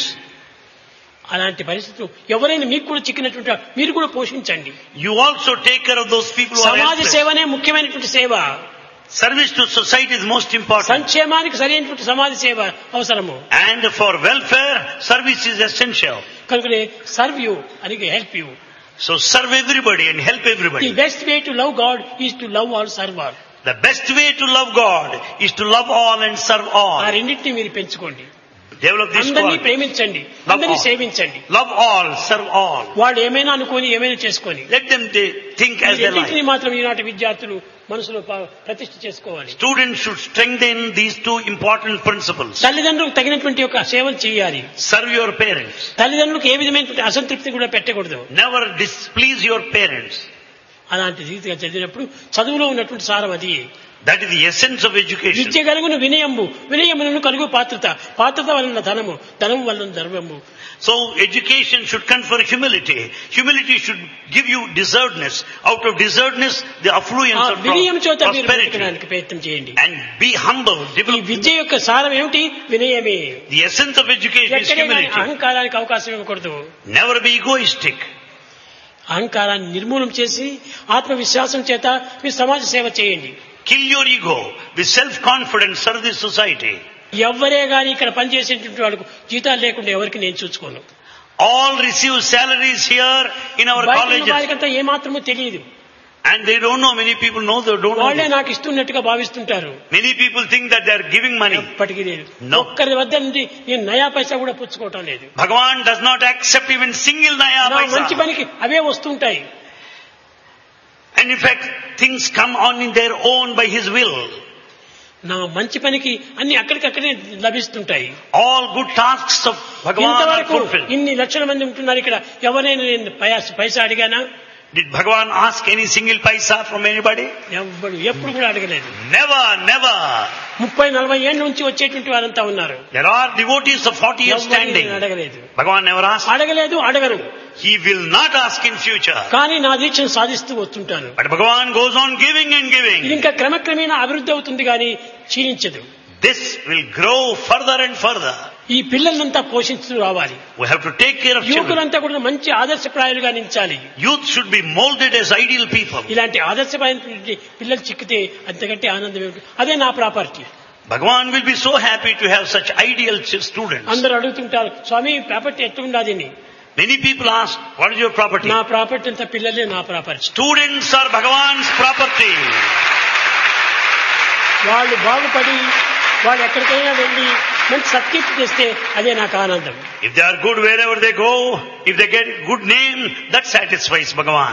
అలాంటి పరిస్థితులు ఎవరైనా మీకు కూడా చిక్కినటువంటి మీరు కూడా పోషించండి. You also take care of those people who are సమాజ helpless. సేవనే ముఖ్యమైనటువంటి సేవ. Service to society is most important. సంక్షేమానికి సరైనటువంటి సమాజ సేవ అవసరము. And for welfare, service is essential. కనుకనే సర్వ్ యూ అని help you. So serve everybody and help the everybody. Best way to love God is to love all serve all. The best way to love God is to love all and serve ఆ all. రెండింటిని మీరు పెంచుకోండి. Develop this అందరినీ quality. ప్రేమించండి, Love అందరినీ all. సేవించండి. Love all, serve all. వాళ్ళు ఏమైనా అనుకోని ఏమైనా చేసుకొని Let them think as they రెండింటిని like. మాత్రం ఈనాటి విద్యార్థులు మనసులో ప్రతిష్ఠ చేసుకోవాలి. Students should strengthen these two important principles. తల్లిదండ్రులకు తగినటువంటి ఒక సేవలు చేయాలి. Serve your parents. తల్లిదండ్రులకు ఏ విధమైనటువంటి అసంతృప్తి కూడా పెట్టకూడదు. Never displease your parents. అలాంటి రీతిగా చదివినప్పుడు చదువులో ఉన్నటువంటి సారం అది. That is the essence of education. విద్య కలుగును వినయంబు, వినయములను కలుగు పాత్రత, పాత్రత వలన ధనము, ధనము వలన ధర్మము. So education should confer humility. Humility should give you deservedness. Out of deservedness, the affluence of వినయం చేత మీరు prosperity. బ్రతకడానికి ప్రయత్నం చేయండి. And be humble. ఈ Develop. విద్య యొక్క సారం ఏమిటి? వినయమే. The essence of education is ఎక్కడైనా humility. అహంకారానికి అవకాశం ఇవ్వకూడదు. Never be egoistic. అహంకారాన్ని నిర్మూలన చేసి ఆత్మవిశ్వాసం చేత మీరు సమాజ సేవ చేయండి. Kill your ego. With self-confidence, serve this society. ఎవరే గాని ఇక్కడ పనిచేసేటువంటి వాళ్ళకు జీతాలు లేకుండా ఎవరికి నేను చూసుకోను. All receive salaries here in our బయట ఉన్న colleges. వారికంతా ఏమాత్రమూ తెలియదు. And they don't know. Many people know they don't know. వాళ్ళే this. నాకు ఇస్తున్నట్టుగా భావిస్తుంటారు. Many people think that they are giving money. ఎప్పటికీ లేదు. No. ఒక్కరి వద్ద నుండి నేను నయా పైసా కూడా పుచ్చుకోవటం లేదు. Bhagavan does not accept even single naya నా మంచి paisa. పనికి అవే వస్తుంటాయి. And in fact, things come on in their own by His will. నా మంచి పనికి అన్ని అక్కడికక్కడే లభిస్తుంటాయి. All good tasks of Bhagavan are ఇంతవరకు fulfilled. ఇన్ని లక్షల మంది ఉంటున్నారు ఇక్కడ, ఎవరైనా నేను పైసా అడిగానా? Did Bhagavan ask any single paisa from anybody? ఎప్పుడు కూడా అడగలేదు. Never, never. 30-40 ఏళ్ళ నుంచి వచ్చేటువంటి వారంతా ఉన్నారు. There are devotees of 40 years standing. అడగలేదు. Bhagavan never asked. అడగలేదు, అడగరు. He will not ask in future. కానీ నా దీక్షను సాధిస్తూ వస్తుంటాను. But Bhagavan goes on giving and ఇది giving. ఇంకా క్రమక్రమేణా అభివృద్ధి అవుతుంది కానీ క్షీణించదు. This will grow further and further. ఈ పిల్లలంతా పోషిస్తూ రావాలి. We have to take care of children. యువకులంతా కూడా మంచి ఆదర్శప్రాయాలుగా నిలిచాలి. Youth should be molded as ideal people. ఇలాంటి ఆదర్శమైన పిల్లలు చిక్కితే అంతకంటే ఆనందం ఏమిటి? అదే నా property. Bhagavan will be so happy to have such ideal students. అందరూ అడుగుతుంటారు, స్వామి ప్రాపర్టీ ఎట్లుండాది అని. Many people ask, what is your property? నా ప్రాపర్టీ అంతా పిల్లలే నా property. Students are Bhagavan's property. వాళ్ళు బాగుపడి వాళ్ళు ఎక్కడికైనా వెళ్ళి మంచి సత్కీర్తి చేస్తే అదే నాకు ఆనందం. If they are good wherever they go, if they get good name, that satisfies Bhagavan.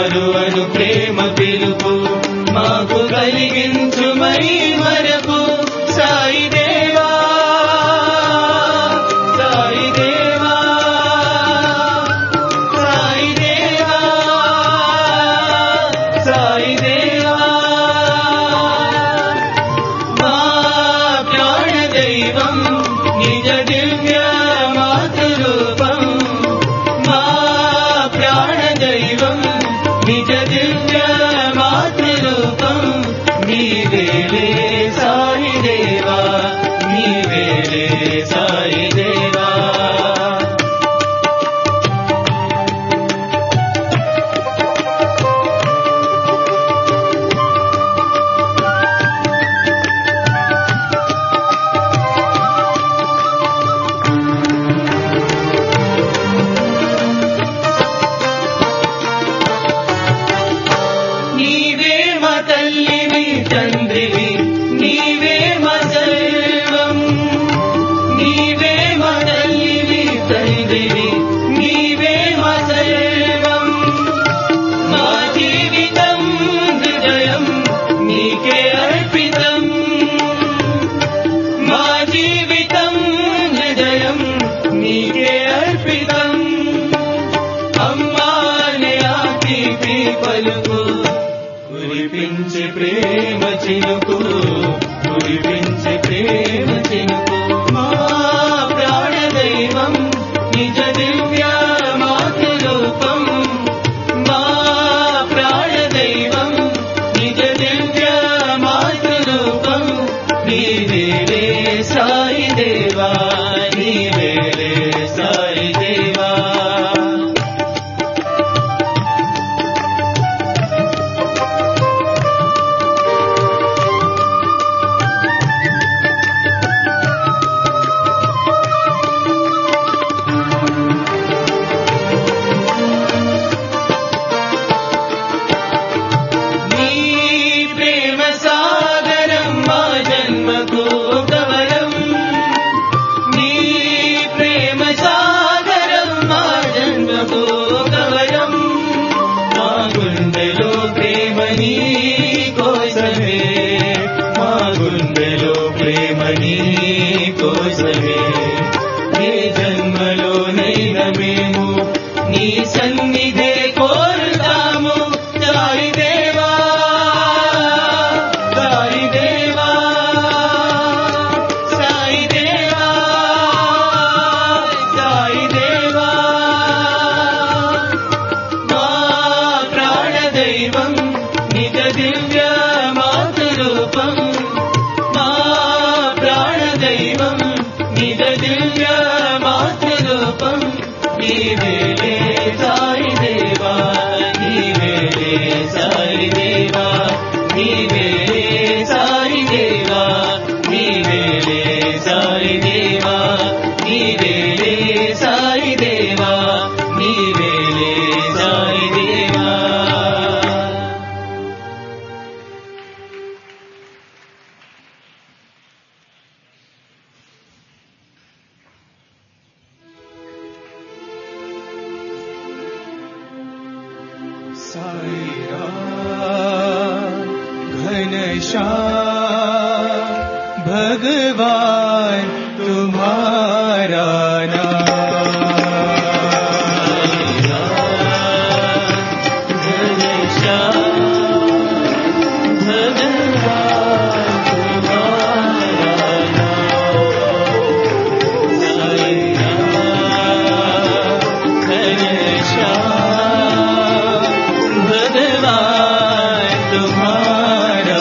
మరువను ప్రేమ పిలుపు మాకు కలిగించు మై మరపు సాయి దేవా సాయి దేవా సాయి దేవా సాయి దేవా మా ప్రాణ దైవం నిజ దివ్య మాతృరూపం మా ప్రాణ దైవం నిజ దివ్య మాతృరూపం నీవేలే సాయి దేవా నీవేలే సాయి దేవా నీవే మా తల్లివి తండ్రివి నీవే మా సర్వం నీవే మా తల్లివి తండ్రివి నీవే మా సర్వం మా జీవితం హృదయం నీకే అర్పితం మా జీవితం హృదయం నీకే అర్పితం అమ్మానే ఆతిథి పలుకు కురిపించే ప్రేమ చినుకు కురిపించే ప్రేమ చినుకు మా ప్రాణ దైవం నిజ దివ్య మాతృరూపం మా ప్రాణ దైవం నిజ దివ్య మాతృరూపం నీవేలే సాయి దేవా నీవేలే సాయి దేవా నీ ప్రేమ సాగరం మా జన్మకు ఒక వరం నీ ప్రేమ సాగరం మా జన్మకు ఒక వరం మా గుండెలో ప్రేమ నీ కోసమే మా గుండెలో ప్రేమ నీ కోసమే ఏ జన్మలోనైనా మేము నీ సన్నిధే కోరుతాము సాయి దేవా సాయి దేవా సాయి దేవా సాయి దేవా మా ప్రాణ దైవం నిజ దివ్య మాతృరూపం మా ప్రాణ దైవం నిజ దివ్య మాతృరూపం నీవేలే సాయి దేవా నీవేలే సాయి దేవా నీవేలే సాయి దేవా నీవేలే సాయి దేవా నీవేలే సాయి దేవా నీవేలే సాయి దేవా साई राम घनश्याम भगवान तुम्हारा नाम घनश्याम भगवान तुम्हारा नाम साई राम घनश्याम भगवान तुम्हारा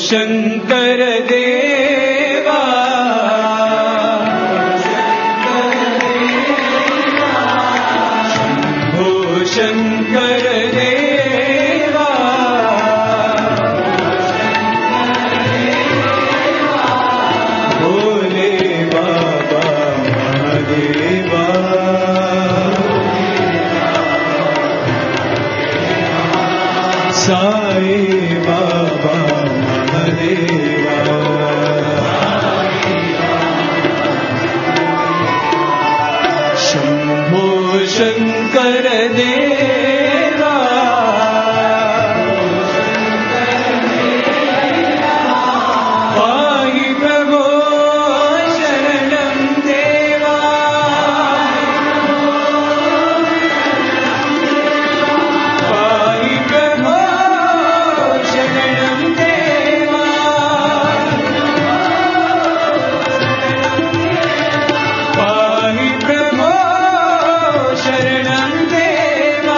शंकर देवा शंभो शंकर देवा भोले बाबा महादेवा साई बाबा महादेवा शंभो शंकर देवा पाहि प्रभो शरणं देवा पाहि प्रभो शरणं देवा पाहि प्रभो शरणं देवा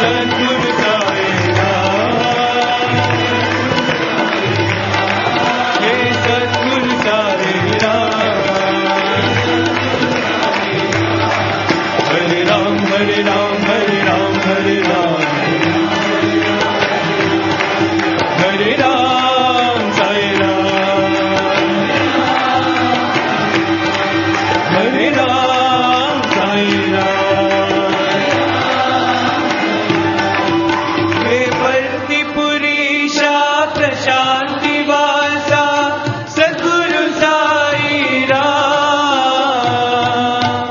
सद्गुरु साईं हे सद्गुरु साईं हरे राम हरे राम हरे राम हरे राम हरे राम साईं राम हरे राम साईं राम हे बल्तीपुरीशा प्रशांति वासा सद्गुरु साईं राम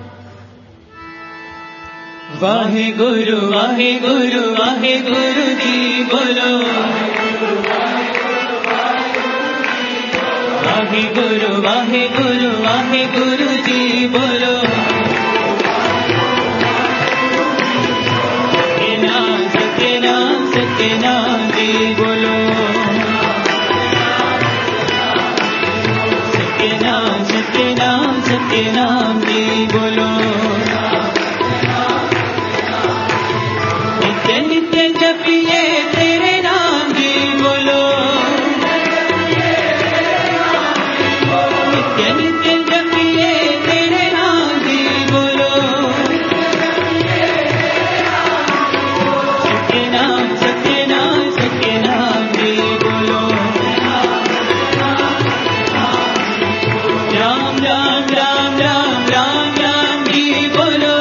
वाहे गुरु जी बोलो वाहे गुरु जी बोलो सत्य नाम जी बोलो सत्य नाम जी बोलो नित्य नित्य जपिए तेरे नाम जी बोलो नित्य नित्य जपिए तेरे नाम जी बोलो सत्य नाम जी बोलो राम राम राम राम राम राम जी बोलो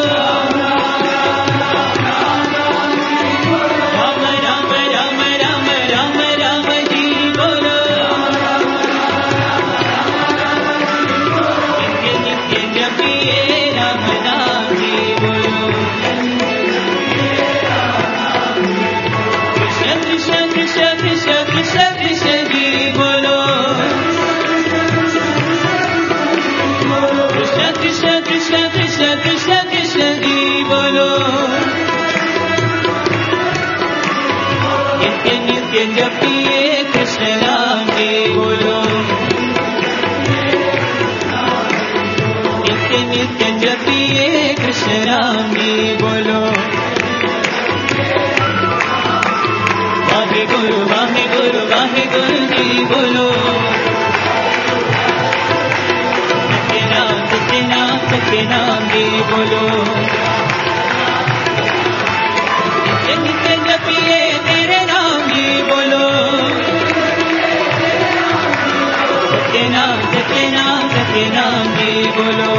राम राम राम राम राम राम जी बोलो नित्य नित्य जपिए राम नाम जी बोलो कृष्ण कृष्ण कृष्ण कृष्ण कृष्ण कृष्ण जी बोलो कृष्ण कृष्ण कृष्ण कृष्ण कृष्ण कृष्ण जी बोलो नित्य नित्य जपिए कृष्ण नाम जी बोलो नित्य नित्य जपिए कृष्ण नाम जी बोलो वाहे गुरु जी बोलो सत्य नाम जी बोलो नित्य नित्य जपिए तेरे नाम जी बोलो सत्य नाम जी बोलो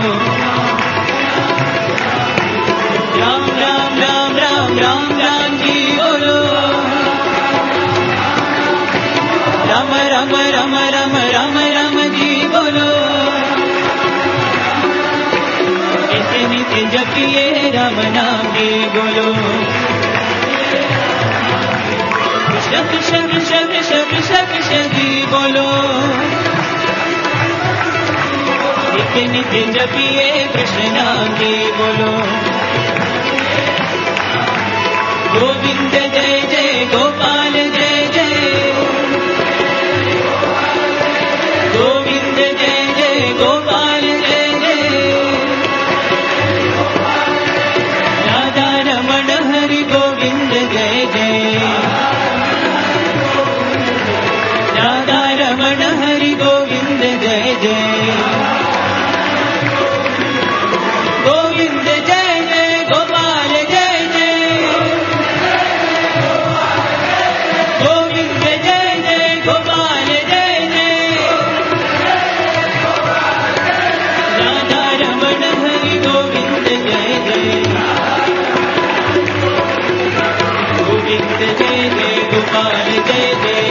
राम राम राम राम राम राम जी बोलो राम राम राम राम राम राम जी बोलो नित्य नित्य जपिए राम नाम जी बोलो कृष्ण कृष्ण कृष्ण कृष्ण कृष्ण कृष्ण जी बोलो नित्य नित्य जपिए कृष्ण नाम जी बोलो गोविंद जय जय गोपाल जय जय गोविंद जय जय गोपाल जय जय राधा रमण हरि गोविंद जय जय राधा रमण हरि गोविंद जय जय गोविंद जय जय गोपाल जय जय गोविंद जय जय गोपाल जय जय राधा रमण हरि गोविंद जय जय गोविंद जय जय गोपाल जय जय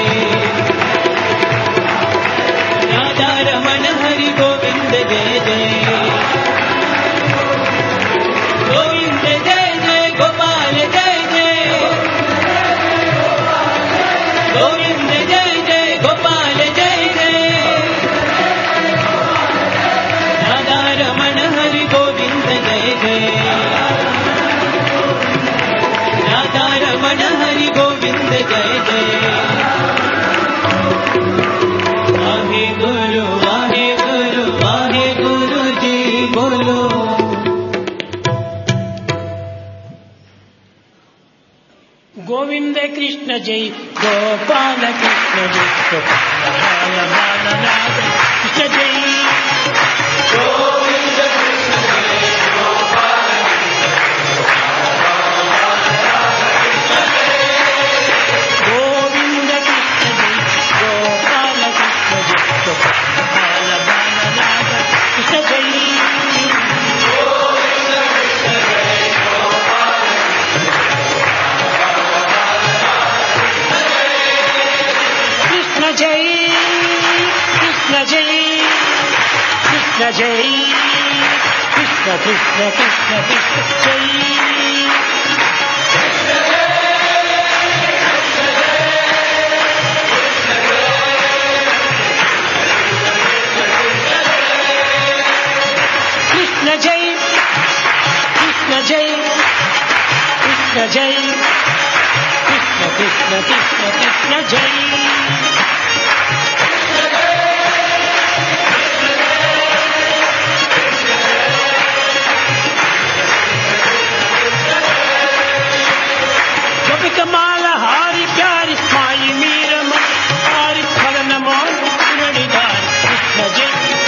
राधा रमण हरि गोविंद जय जय गोविंद जय जय गोपाल जय जय गोविंद जय जय गोपाल जय जय राधा रमण हरि गोविंद जय जय राधा रमण हरि गोविंद जय जय वाहे गुरु जी बोलो గోవింద కృష్ణ జై గోపాల కృష్ణ జై గోపాల బాలనాథ కృష్ణ జై గోవింద కృష్ణ జై గోపాల గోవింద కృష్ణ జై గోపాల కృష్ణ జై గోపాల బాలనాథ కృష్ణ జై జై కృష్ణ జై కృష్ణ జై కృష్ణ కృష్ణ కృష్ణ కృష్ణ జై కృష్ణ జై కృష్ణ జై కృష్ణ జై కృష్ణ కృష్ణ కృష్ణ కృష్ణ జై कमाल हारी प्यारी माई मीर हारी फलन मोर मुरलीधर कृष्ण जय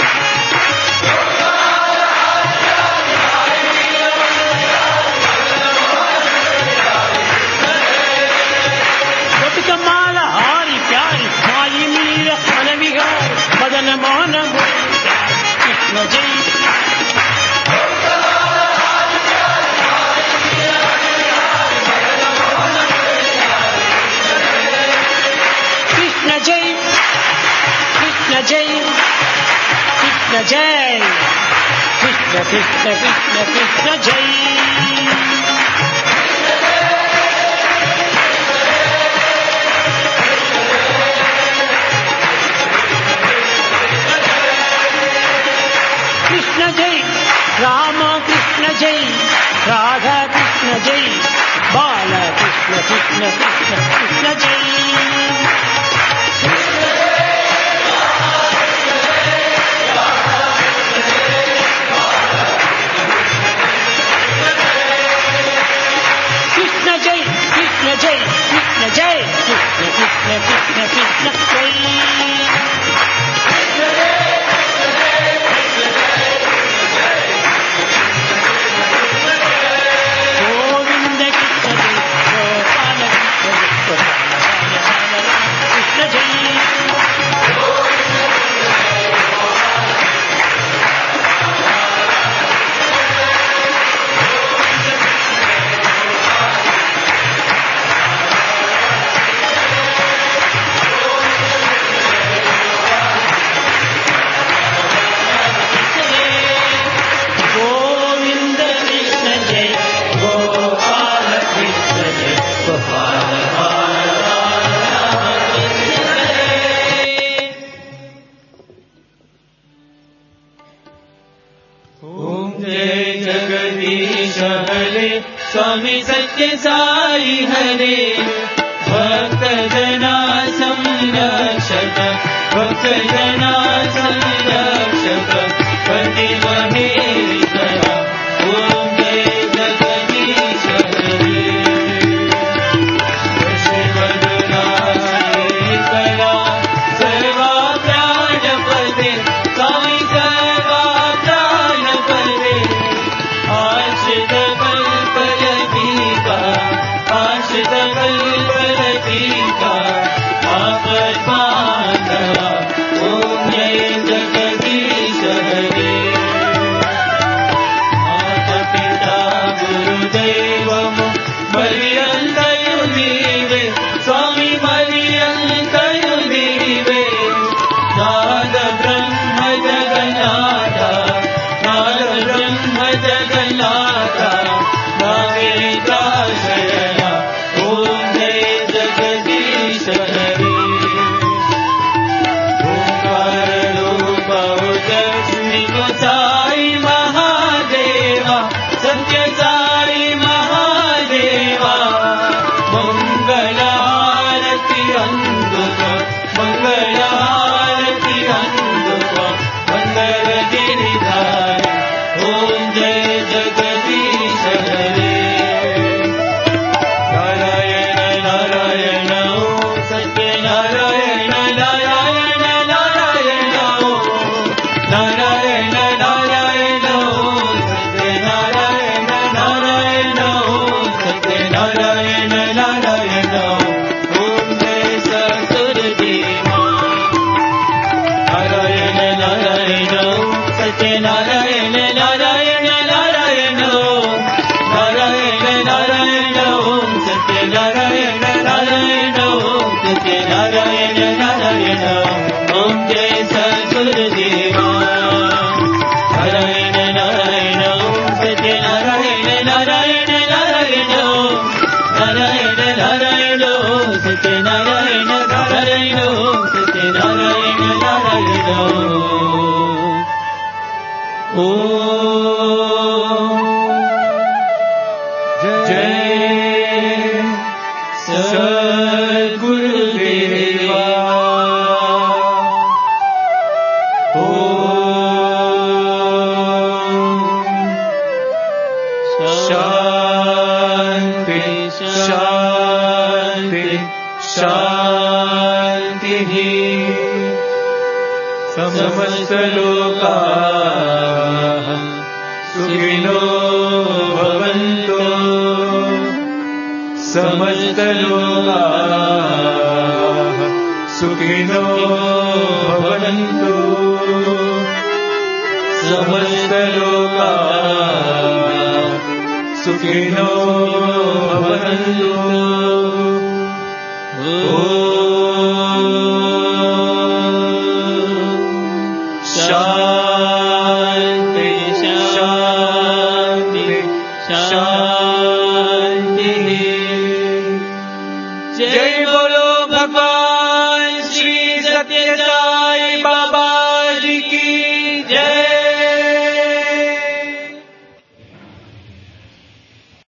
कमाल हारी प्यारी माई मीर मन विहार मदन मोहन कृष्ण जय जय कृष्ण जय कृष्ण जय कृष्ण कृष्ण कृष्ण कृष्ण जय कृष्ण जय राम कृष्ण जय राधा कृष्ण जय बाल कृष्ण कृष्ण कृष्ण कृष्ण जय कृष्ण जय कृष्ण जय कृष्ण जय कृष्ण कृष्ण कृष्ण कृष्ण जय गोविंद कृष्ण जय गोपाल कृष्ण जय गोपाल कृष्ण जय स्वामी सत्य साई हरे भक्त जना संरक्षक भक्त जना संरक्षक पति महेरी करा ओम जय जगदीश हरे शिवदुरा करा सर्वा प्राणपते स्वामी सर्वा प्राणपते आश्रित आश्रित कल्पलतीका आपद्बान्धवा ॐ जय जगदीश हरे माता गुरुदैवम् मर्यन्तयु नीवे स्वामी मर्यन्तयु नीवे नाद ब्रह्म जगन्नाथ नाद ब्रह्म जगन्नाथ नागेन्द्राशयना ॐ जय जगदीश हरे ओंकार रूप उदस्मि साई महादेवा सत्य साई महादेवा मंगलारति अंदुको मंगलारति अंदुको मंगल गिरिधारी ओम जय जगदीश हरे सत्यनारायण नारायण सत्यनारायण नारायण ओ जय सद्गुरुदेवा शांति शांति शांतिः समस्त लोकाः सुखिनो भवन्तु समस्त लोकाः सुखिनो भवन्तु समस्त लोकाः सुखिनो भवन्तु शांति शांति शांति जय बोलो भगवान श्री सत्यसाई